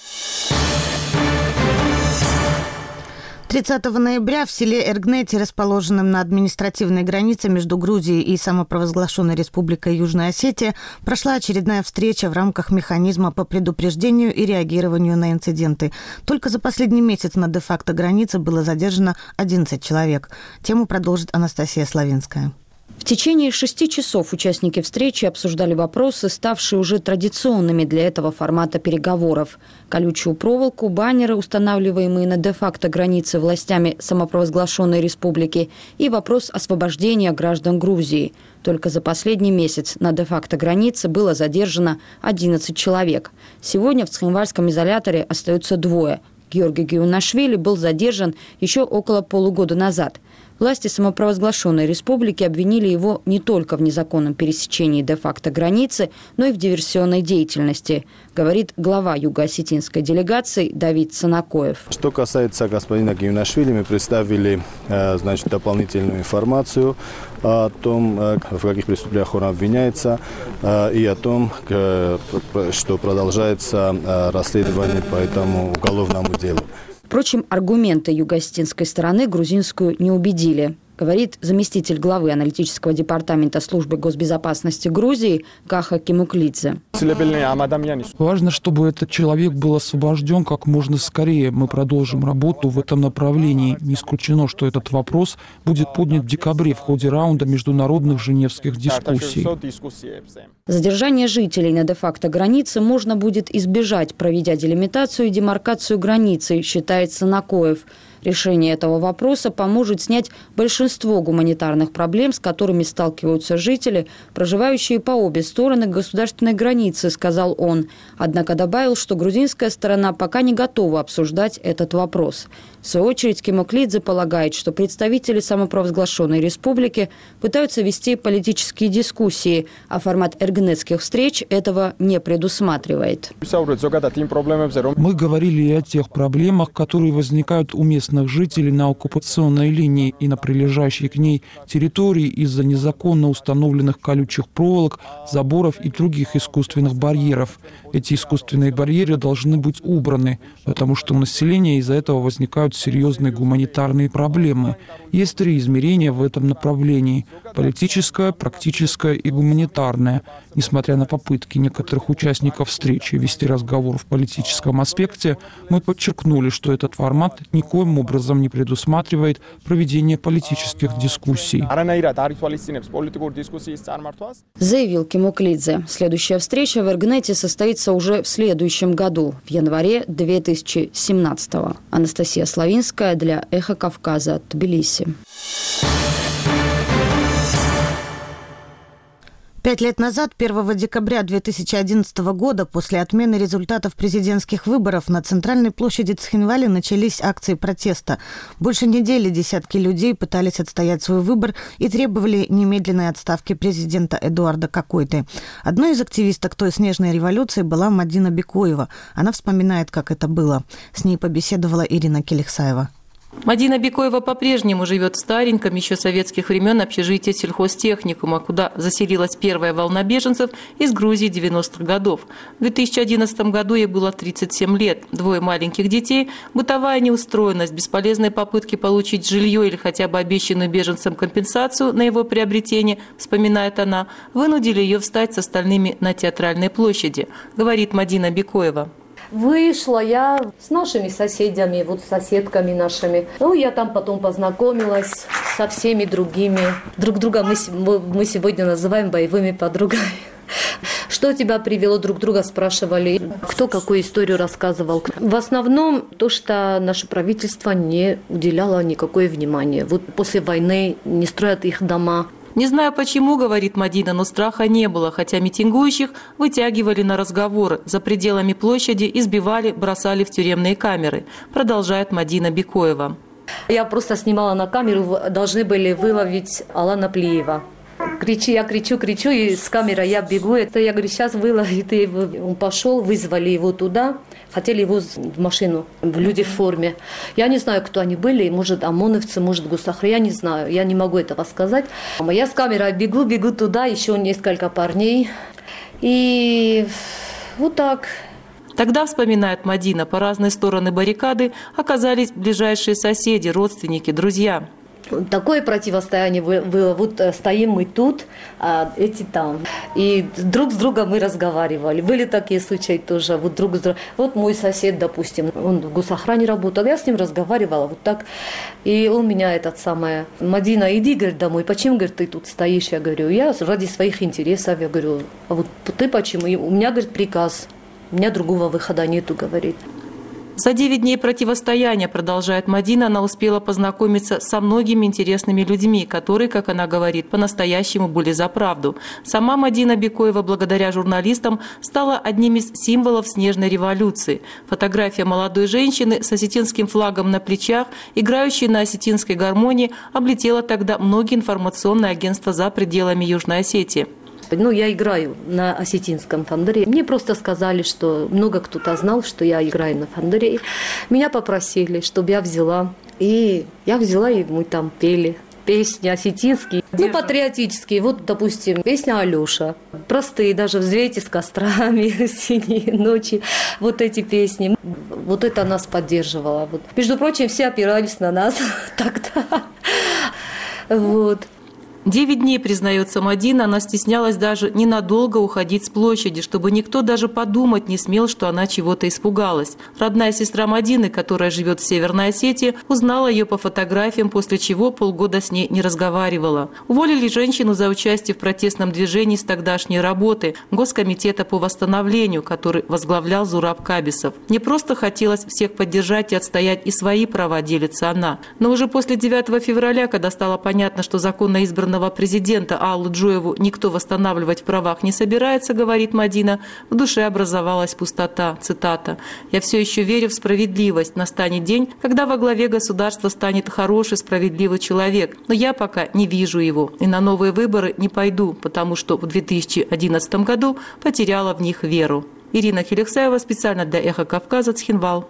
тридцатого ноября в селе Эргнети, расположенном на административной границе между Грузией и самопровозглашенной Республикой Южная Осетия, прошла очередная встреча в рамках механизма по предупреждению и реагированию на инциденты. Только за последний месяц на де-факто границе было задержано одиннадцать человек. Тему продолжит Анастасия Славинская. В течение шести часов участники встречи обсуждали вопросы, ставшие уже традиционными для этого формата переговоров. Колючую проволоку, баннеры, устанавливаемые на де-факто границе властями самопровозглашенной республики, и вопрос освобождения граждан Грузии. Только за последний месяц на де-факто границе было задержано одиннадцать человек. Сегодня в Цхинвальском изоляторе остаются двое – Георгий Геунашвили был задержан еще около полугода назад. Власти самопровозглашенной республики обвинили его не только в незаконном пересечении де-факто границы, но и в диверсионной деятельности, говорит глава юго-осетинской делегации Давид Санакоев. Что касается господина Геунашвили, мы представили значит, дополнительную информацию о том, в каких преступлениях он обвиняется, и о том, что продолжается расследование по этому уголовному делу. Впрочем, аргументы юго-осетинской стороны грузинскую не убедили, говорит заместитель главы аналитического департамента службы госбезопасности Грузии Каха Кимуклидзе. Важно, чтобы этот человек был освобожден как можно скорее. Мы продолжим работу в этом направлении. Не исключено, что этот вопрос будет поднят в декабре в ходе раунда международных женевских дискуссий. Задержание жителей на де-факто границе можно будет избежать, проведя делимитацию и демаркацию границы, считает Санакоев. Решение этого вопроса поможет снять большинство гуманитарных проблем, с которыми сталкиваются жители, проживающие по обе стороны государственной границы, сказал он. Однако добавил, что грузинская сторона пока не готова обсуждать этот вопрос. В свою очередь Кимуклидзе полагает, что представители самопровозглашенной республики пытаются вести политические дискуссии, а формат эргнетских встреч этого не предусматривает. Мы говорили и о тех проблемах, которые возникают у местных жителей на оккупационной линии и на прилежащей к ней территории из-за незаконно установленных колючих проволок, заборов и других искусственных барьеров. Эти искусственные барьеры должны быть убраны, потому что у населения из-за этого возникают серьезные гуманитарные проблемы. Есть три измерения в этом направлении – политическое, практическое и гуманитарное. Несмотря на попытки некоторых участников встречи вести разговор в политическом аспекте, мы подчеркнули, что этот формат никоим образом не предусматривает проведение политических дискуссий. Заявил Кимуклидзе. Следующая встреча в Эргнете состоится уже в следующем году, в январе две тысячи семнадцатого. Анастасия Славинская для «Эхо Кавказа», Тбилиси. Пять лет назад, первого декабря две тысячи одиннадцатого года, после отмены результатов президентских выборов, на центральной площади Цхинвали начались акции протеста. Больше недели десятки людей пытались отстоять свой выбор и требовали немедленной отставки президента Эдуарда Кокойты. Одной из активисток той снежной революции была Мадина Бекоева. Она вспоминает, как это было. С ней побеседовала Ирина Келихсаева. Мадина Бекоева по-прежнему живет в стареньком еще советских времен общежитии сельхозтехникума, куда заселилась первая волна беженцев из Грузии девяностых годов. В две тысячи одиннадцатом году ей было тридцать семь лет, двое маленьких детей, бытовая неустроенность, бесполезные попытки получить жилье или хотя бы обещанную беженцам компенсацию на его приобретение, вспоминает она, вынудили ее встать с остальными на Театральной площади, говорит Мадина Бекоева. Вышла я с нашими соседями, вот с соседками нашими. Ну, я там потом познакомилась со всеми другими. Друг друга мы, мы сегодня называем боевыми подругами. Что тебя привело, друг друга спрашивали, кто какую историю рассказывал. В основном то, что наше правительство не уделяло никакое внимания. Вот после войны не строят их дома. Не знаю почему, говорит Мадина, но страха не было, хотя митингующих вытягивали на разговоры, за пределами площади избивали, бросали в тюремные камеры, продолжает Мадина Бекоева. Я просто снимала на камеру, должны были выловить Алана Плиева. Кричу, я кричу, кричу, и с камерой я бегу. Это я говорю, сейчас выловит. И он пошел, вызвали его туда. Хотели его в машину, люди в форме. Я не знаю, кто они были. Может, ОМОНовцы, может, гусахры. Я не знаю, я не могу этого сказать. Я с камерой бегу, бегу туда, еще несколько парней. И вот так. Тогда, вспоминает Мадина, по разные стороны баррикады оказались ближайшие соседи, родственники, друзья. Такое противостояние было. Вот стоим мы тут, а эти там. И друг с другом мы разговаривали. Были такие случаи тоже. Вот друг с другом. Вот мой сосед, допустим, он в госохране работал. Я с ним разговаривала вот так. И он меня этот самый... Мадина, иди, говорит, домой. Почему, говорит, ты тут стоишь? Я говорю, я ради своих интересов. Я говорю, а вот ты почему? И у меня, говорит, приказ. У меня другого выхода нету, говорит. За девять дней противостояния, продолжает Мадина, она успела познакомиться со многими интересными людьми, которые, как она говорит, по-настоящему были за правду. Сама Мадина Бекоева, благодаря журналистам, стала одним из символов снежной революции. Фотография молодой женщины с осетинским флагом на плечах, играющей на осетинской гармонии, облетела тогда многие информационные агентства за пределами Южной Осетии. Ну, я играю на осетинском фандыре. Мне просто сказали, что много кто-то знал, что я играю на фандыре. Меня попросили, чтобы я взяла. И я взяла, и мы там пели песни осетинские, ну, патриотические. Вот, допустим, песня «Алёша». Простые, даже «Взвейте с кострами», «Синие ночи». Вот эти песни. Вот это нас поддерживало. Вот. Между прочим, все опирались на нас тогда. Вот. Девять дней, признается Мадина, она стеснялась даже ненадолго уходить с площади, чтобы никто даже подумать не смел, что она чего-то испугалась. Родная сестра Мадины, которая живет в Северной Осетии, узнала ее по фотографиям, после чего полгода с ней не разговаривала. Уволили женщину за участие в протестном движении с тогдашней работы Госкомитета по восстановлению, который возглавлял Зураб Кабисов. Не просто хотелось всех поддержать и отстоять и свои права, делится она. Но уже после девятого февраля, когда стало понятно, что законно избранный президента Аллу Джоеву никто восстанавливать в правах не собирается, говорит Мадина, в душе образовалась пустота. Цитата. «Я все еще верю в справедливость. Настанет день, когда во главе государства станет хороший, справедливый человек. Но я пока не вижу его. И на новые выборы не пойду, потому что в две тысячи одиннадцатом году потеряла в них веру». Ирина Хелексаева специально для «Эхо Кавказа», Цхинвал.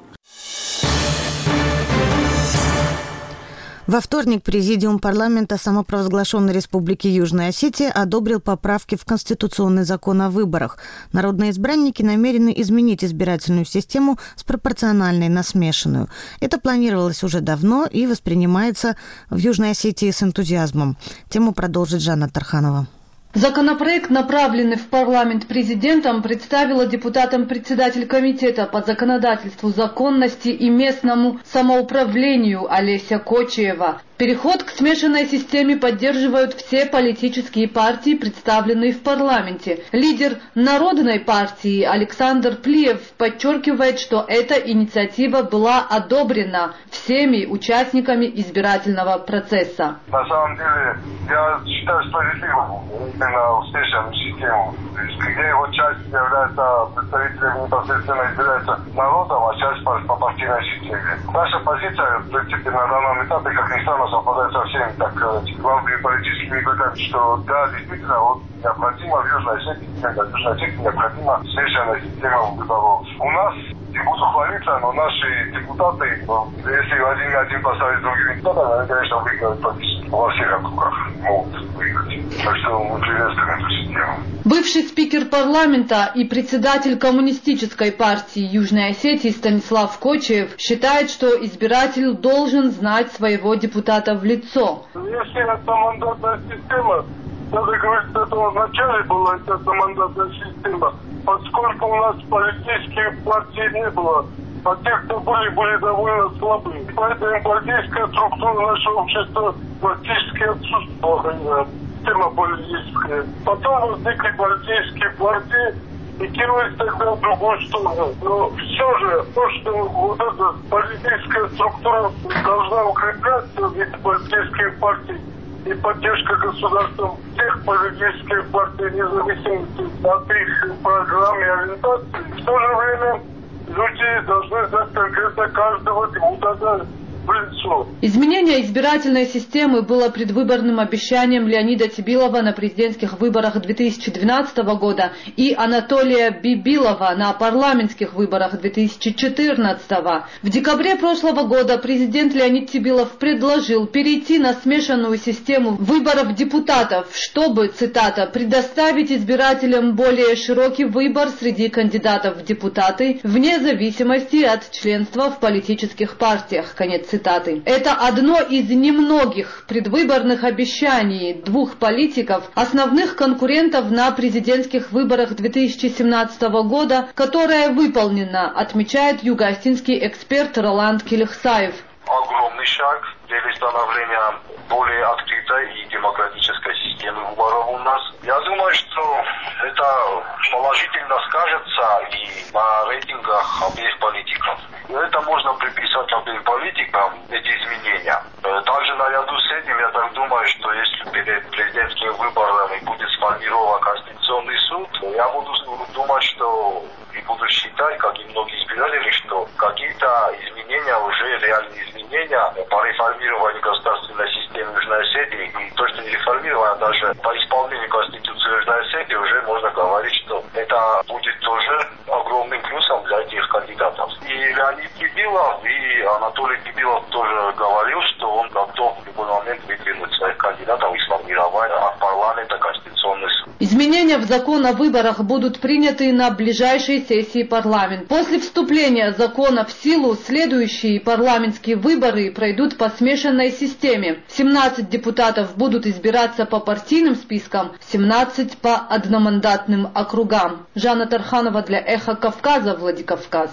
Во вторник Президиум парламента самопровозглашенной Республики Южная Осетия одобрил поправки в Конституционный закон о выборах. Народные избранники намерены изменить избирательную систему с пропорциональной на смешанную. Это планировалось уже давно и воспринимается в Южной Осетии с энтузиазмом. Тему продолжит Жанна Тарханова. Законопроект, направленный в парламент президентом, представила депутатам председатель комитета по законодательству, законности и местному самоуправлению Олеся Кочиева. Переход к смешанной системе поддерживают все политические партии, представленные в парламенте. Лидер Народной партии Александр Плиев подчеркивает, что эта инициатива была одобрена всеми участниками избирательного процесса. На самом деле, я считаю справедливым именно смешанную систему, где его часть является представителем непосредственно избирается народом, а часть по, по партийной системе. Наша позиция, в принципе, на данном этапе, как ни странно, совпадает со всеми так главными политическими игроками, что да, действительно, вот необходимо в Южной Осетии, в Южной Осетии необходима смешанная система выборов. У нас, не буду хвалиться, но наши депутаты, если один на один поставить с другими депутатами, они, конечно, выиграют практически во всех округах, могут выиграть. Так что мы приветствуем эту систему. Бывший спикер парламента и председатель Коммунистической партии Южной Осетии Станислав Кочиев считает, что избиратель должен знать своего депутата в лицо. Если это мандатная система, надо говорить, что это вначале была эта мандатная система, поскольку у нас политических партий не было, а те, кто были, были довольно слабы. Поэтому политическая структура нашего общества практически отсутствовала. Система политическая. Потом возникли политические партии и кинулись тогда в другую сторону. Но все же, то, что вот эта политическая структура должна укрепляться в виде политических партий и поддержка государством всех политических партий, независимо от их программ и ориентации. В то же время люди должны знать конкретно каждого депутата в лицо. Изменение избирательной системы было предвыборным обещанием Леонида Тибилова на президентских выборах две тысячи двенадцатого года и Анатолия Бибилова на парламентских выборах две тысячи четырнадцатого. В декабре прошлого года президент Леонид Тибилов предложил перейти на смешанную систему выборов депутатов, чтобы, цитата, «предоставить избирателям более широкий выбор среди кандидатов в депутаты вне зависимости от членства в политических партиях». Конец цитаты. Это одно из немногих предвыборных обещаний двух политиков, основных конкурентов на президентских выборах две тысячи семнадцатого года, которое выполнено, отмечает юго-осетинский эксперт Роланд Келехсаев. Огромный шаг в деле становления более открытой и демократической системы выборов у нас. Я думаю, что это положительно скажется и на рейтингах обеих политиков. И это можно приписать обеим политикам, эти изменения. Также наряду с этим, я так думаю, что если перед президентскими выборами будет сформирован Конституционный суд, я буду думать, что и буду считать, как и многие избиратели, что какие-то изменения, уже реальные изменения по реформированию государственной системы Южной Осетии, и то, что не реформировано, даже по исполнению Конституции Южной Осетии, уже можно говорить, что это будет тоже огромным плюсом для этих кандидатов. И Леонид Кибилов, и Анатолий Кибилов тоже говорил, что он готов в любой момент выдвинуть своих кандидатов и сформировать от парламента Конституционный суд. Изменения в закон о выборах будут приняты на ближайшей сессии парламента. После вступления закона в силу следующие парламентские выборы пройдут по смешанной системе. семнадцать депутатов будут избираться по партийным спискам, семнадцать по одномандатным округам. Жанна Тарханова для Эхо Кавказа, Владикавказ.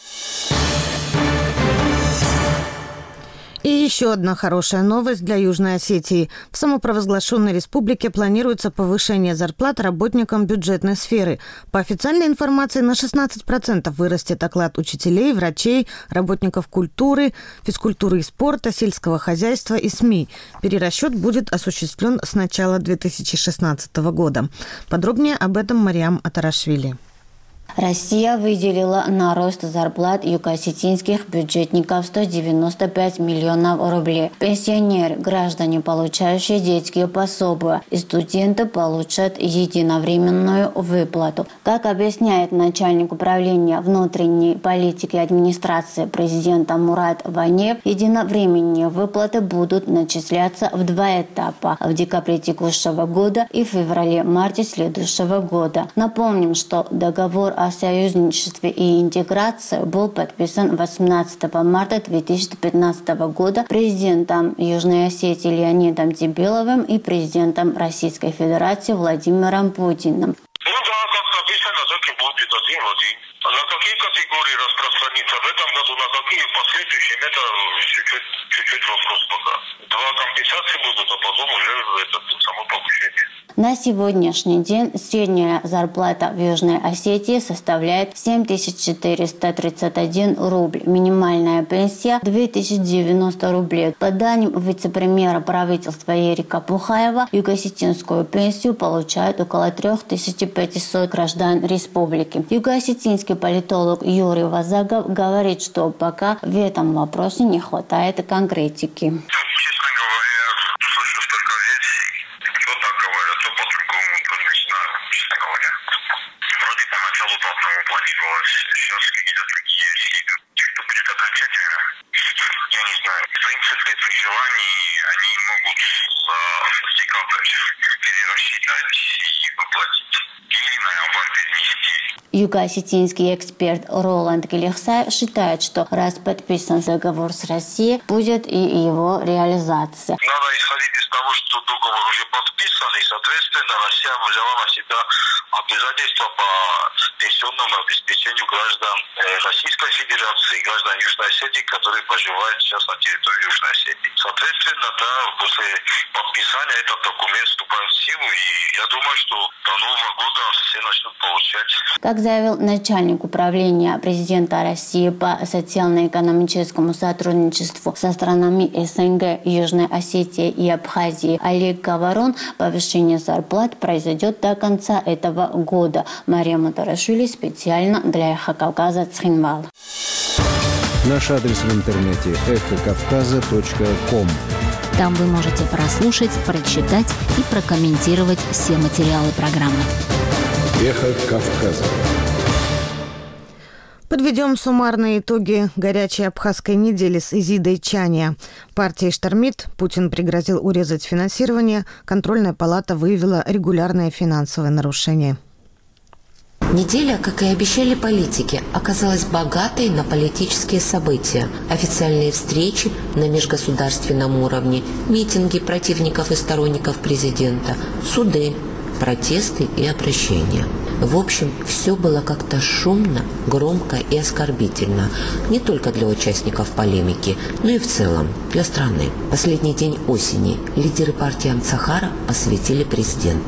И еще одна хорошая новость для Южной Осетии. В самопровозглашенной республике планируется повышение зарплат работникам бюджетной сферы. По официальной информации, на шестнадцать процентов вырастет оклад учителей, врачей, работников культуры, физкультуры и спорта, сельского хозяйства и СМИ. Перерасчет будет осуществлен с начала две тысячи шестнадцатого года. Подробнее об этом Мариам Атарашвили. Россия выделила на рост зарплат югоосетинских бюджетников сто девяносто пять миллионов рублей. Пенсионеры, граждане, получающие детские пособия, и студенты получат единовременную выплату. Как объясняет начальник управления внутренней политики администрации президента Мурат Ванеев, единовременные выплаты будут начисляться в два этапа – в декабре текущего года и в феврале-марте следующего года. Напомним, что договор о союзничестве и интеграции был подписан восемнадцатого марта две тысячи пятнадцатого года президентом Южной Осетии Леонидом Тибиловым и президентом Российской Федерации Владимиром Путиным. Ну да, как написано, так и будет один в один. А на какие категории распространится в этом году, на какие в последующем, это чуть-чуть, чуть-чуть вопрос пока. Два компенсации будут, а потом уже это само повышение. На сегодняшний день средняя зарплата в Южной Осетии составляет семь тысяч четыреста тридцать один рубль. Минимальная пенсия – две тысячи девяносто рублей. По данным вице-премьера правительства Ерика Пухаева, югоосетинскую пенсию получают около три тысячи пятьсот граждан республики. Югоосетинский политолог Юрий Вазагов говорит, что пока в этом вопросе не хватает конкретики. Югоосетинский эксперт Роланд Келехсай считает, что раз подписан договор с Россией, будет и его реализация. Надо исходить из того, что договор уже подписан, и, соответственно, Россия взяла на себя обязательства по пенсионному обеспечению граждан Российской Федерации и граждан Южной Осетии, которые проживают сейчас на территории Южной Осетии. Соответственно, да, после подписания этот документ вступает в силу, и я думаю, что до Нового года все начнут получать. Как заявил начальник управления президента России по социально-экономическому сотрудничеству со странами СНГ, Южной Осетии и Абхазии Олег Говорон, повышение зарплат произойдет до конца этого года. Мария Матарашвили специально для Эхо Кавказа, Цхинвал. Наш адрес в интернете эхо кавказа точка ком. Там вы можете прослушать, прочитать и прокомментировать все материалы программы. Эхо Кавказа. Подведем суммарные итоги горячей абхазской недели с Изидой Чания. Партии штормит, Путин пригрозил урезать финансирование, контрольная палата выявила регулярные финансовые нарушения. Неделя, как и обещали политики, оказалась богатой на политические события. Официальные встречи на межгосударственном уровне, митинги противников и сторонников президента, суды, протесты и обращения. В общем, все было как-то шумно, громко и оскорбительно. Не только для участников полемики, но и в целом для страны. Последний день осени лидеры партии Амцахара посвятили президенту.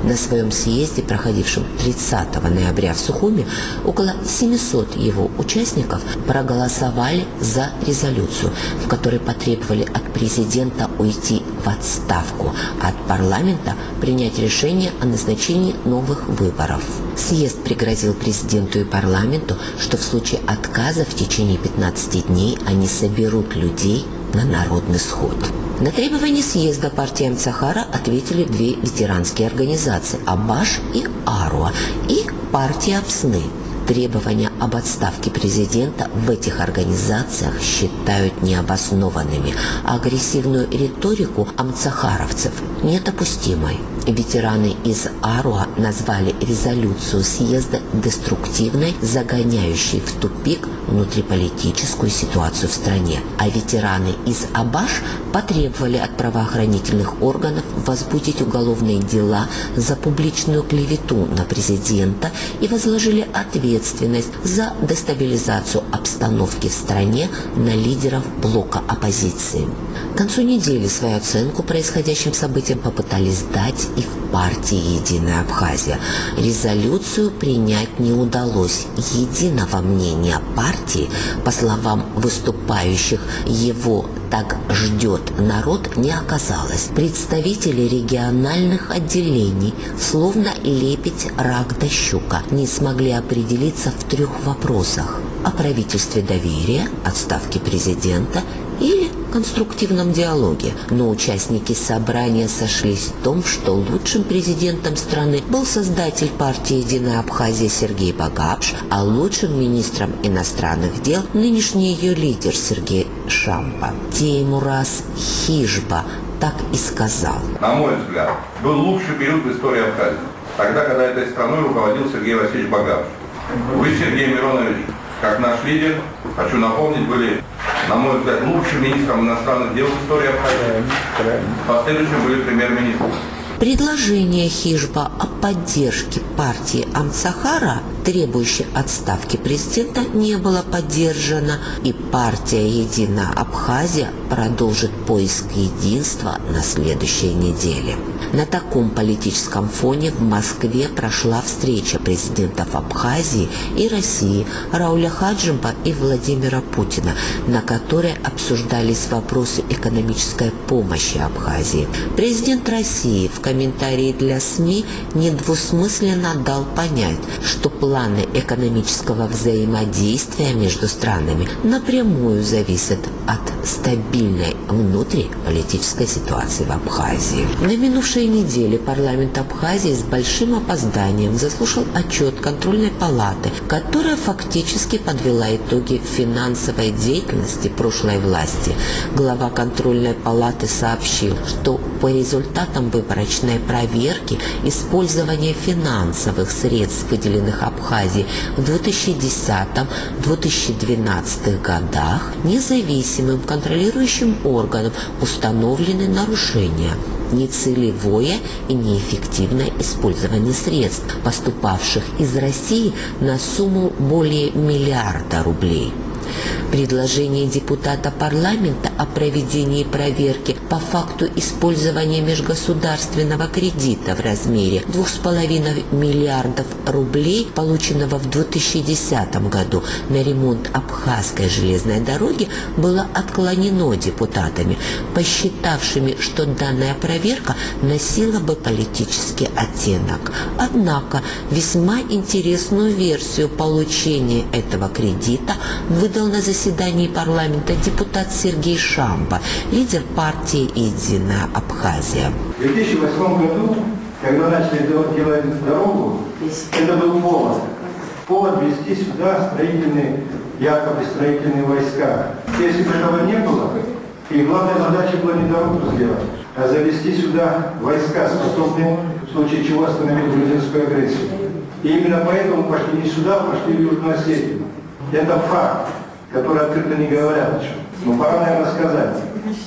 На своем съезде, проходившем тридцатого ноября в Сухуми, около семисот его участников проголосовали за резолюцию, в которой потребовали от президента уйти в отставку, а от парламента принять решение о назначении новых выборов. Съезд пригрозил президенту и парламенту, что в случае отказа в течение пятнадцати дней они соберут людей на народный сход. На требования съезда партии Амцахара ответили две ветеранские организации – Абаш и Аруа, и партия Апсны. Требования об отставке президента в этих организациях считают необоснованными, а агрессивную риторику амцахаровцев недопустимой. Ветераны из Аруа назвали резолюцию съезда деструктивной, загоняющей в тупик внутриполитическую ситуацию в стране. А ветераны из Абаш потребовали от правоохранительных органов возбудить уголовные дела за публичную клевету на президента и возложили ответственность за дестабилизацию обстановки в стране на лидеров блока оппозиции. К концу недели свою оценку происходящим событиям попытались дать и в партии «Единая Абхазия». Резолюцию принять не удалось. Единого мнения партии, по словам выступающих, его так ждет народ, не оказалось. Представители региональных отделений, словно лепить рак да щука, не смогли определиться в трех вопросах: о правительстве доверия, отставке президента или конструктивном диалоге. Но участники собрания сошлись в том, что лучшим президентом страны был создатель партии «Единая Абхазия» Сергей Багапш, а лучшим министром иностранных дел нынешний ее лидер Сергей Шамба. Теймураз Хижба так и сказал: на мой взгляд, был лучший период в истории Абхазии. Тогда, когда этой страной руководил Сергей Васильевич Багапш. Вы, Сергей Миронович, как наш лидер, хочу напомнить, были, на мой взгляд, лучшим министром иностранных дел в истории Абхазии. Последующим были премьер-министром. Предложение Хижба о поддержке партии Амцахара, требующей отставки президента, не было поддержано, и партия «Единая Абхазия» продолжит поиск единства на следующей неделе. На таком политическом фоне в Москве прошла встреча президентов Абхазии и России Рауля Хаджимба и Владимира Путина, на которой обсуждались вопросы экономической помощи Абхазии. Президент России в комментарии для СМИ недвусмысленно дал понять, что планы экономического взаимодействия между странами напрямую зависят от стабильной внутриполитической ситуации в Абхазии. На минувшей неделе парламент Абхазии с большим опозданием заслушал отчет контрольной палаты, которая фактически подвела итоги финансовой деятельности прошлой власти. Глава контрольной палаты сообщил, что по результатам выборочной проверки использование финансовых средств, выделенных Абхазии в две тысячи десятом — две тысячи двенадцатом годах, независимым контролирующим органом установлены нарушения: нецелевое и неэффективное использование средств, поступавших из России на сумму более миллиарда рублей. Предложение депутата парламента о проведении проверки по факту использования межгосударственного кредита в размере двух с половиной миллиардов рублей, полученного в две тысячи десятом году на ремонт Абхазской железной дороги, было отклонено депутатами, посчитавшими, что данная проверка носила бы политический оттенок. Однако весьма интересную версию получения этого кредита выдал на заседании парламента депутат Сергей Шамба, лидер партии «Единая Абхазия». В две тысячи восьмом году, когда начали делать дорогу, это был повод. Повод ввести сюда строительные, якобы строительные войска. Если бы этого не было, и главная задача была не дорогу сделать, а завести сюда войска, способные в случае чего остановить грузинскую агрессию. И именно поэтому пошли не сюда, пошли в Южную Осетию. Это факт, который открыто не говорят еще. Но пора, наверное, сказать.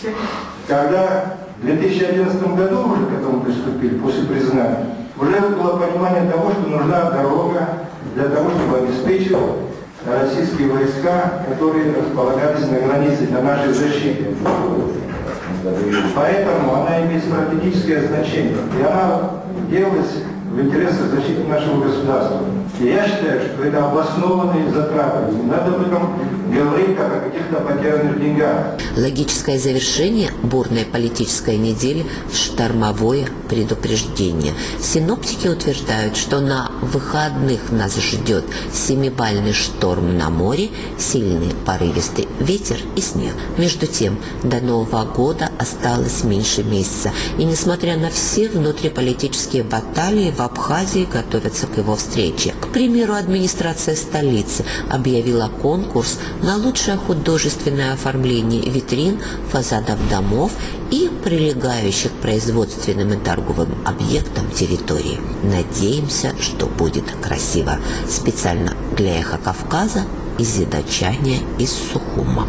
Когда в две тысячи одиннадцатом году уже к этому приступили, после признания, уже было понимание того, что нужна дорога для того, чтобы обеспечить российские войска, которые располагались на границе для нашей защиты. Поэтому она имеет стратегическое значение. И она делалось в интересах защиты нашего государства. И я считаю, что это обоснованные затраты. Не надо об этом говорить как о каких-то потерянных деньгах. Логическое завершение бурной политической недели – штормовое предупреждение. Синоптики утверждают, что на выходных нас ждет семибальный шторм на море, сильный порывистый ветер и снег. Между тем, до Нового года осталось меньше месяца. И несмотря на все внутриполитические баталии, в Абхазии готовятся к его встрече. К примеру, администрация столицы объявила конкурс на лучшее художественное оформление витрин, фасадов домов и прилегающих к производственным и торговым объектам территории. Надеемся, что будет красиво. Специально для «Эхо Кавказа» из Задачания из Сухума.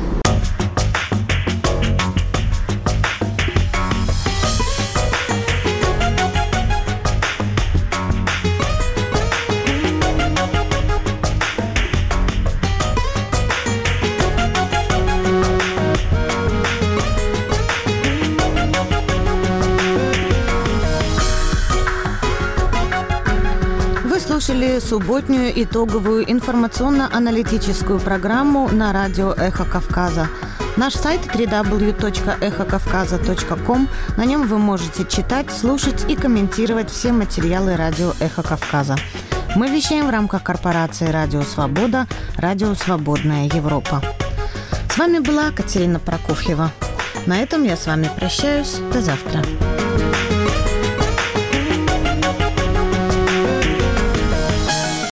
Слушали субботнюю итоговую информационно-аналитическую программу на радио «Эхо Кавказа». Наш сайт дабл ю дабл ю дабл ю точка эхо кавказа точка ком. На нем вы можете читать, слушать и комментировать все материалы радио «Эхо Кавказа». Мы вещаем в рамках корпорации «Радио Свобода», «Радио Свободная Европа». С вами была Катерина Прокофьева. На этом я с вами прощаюсь. До завтра.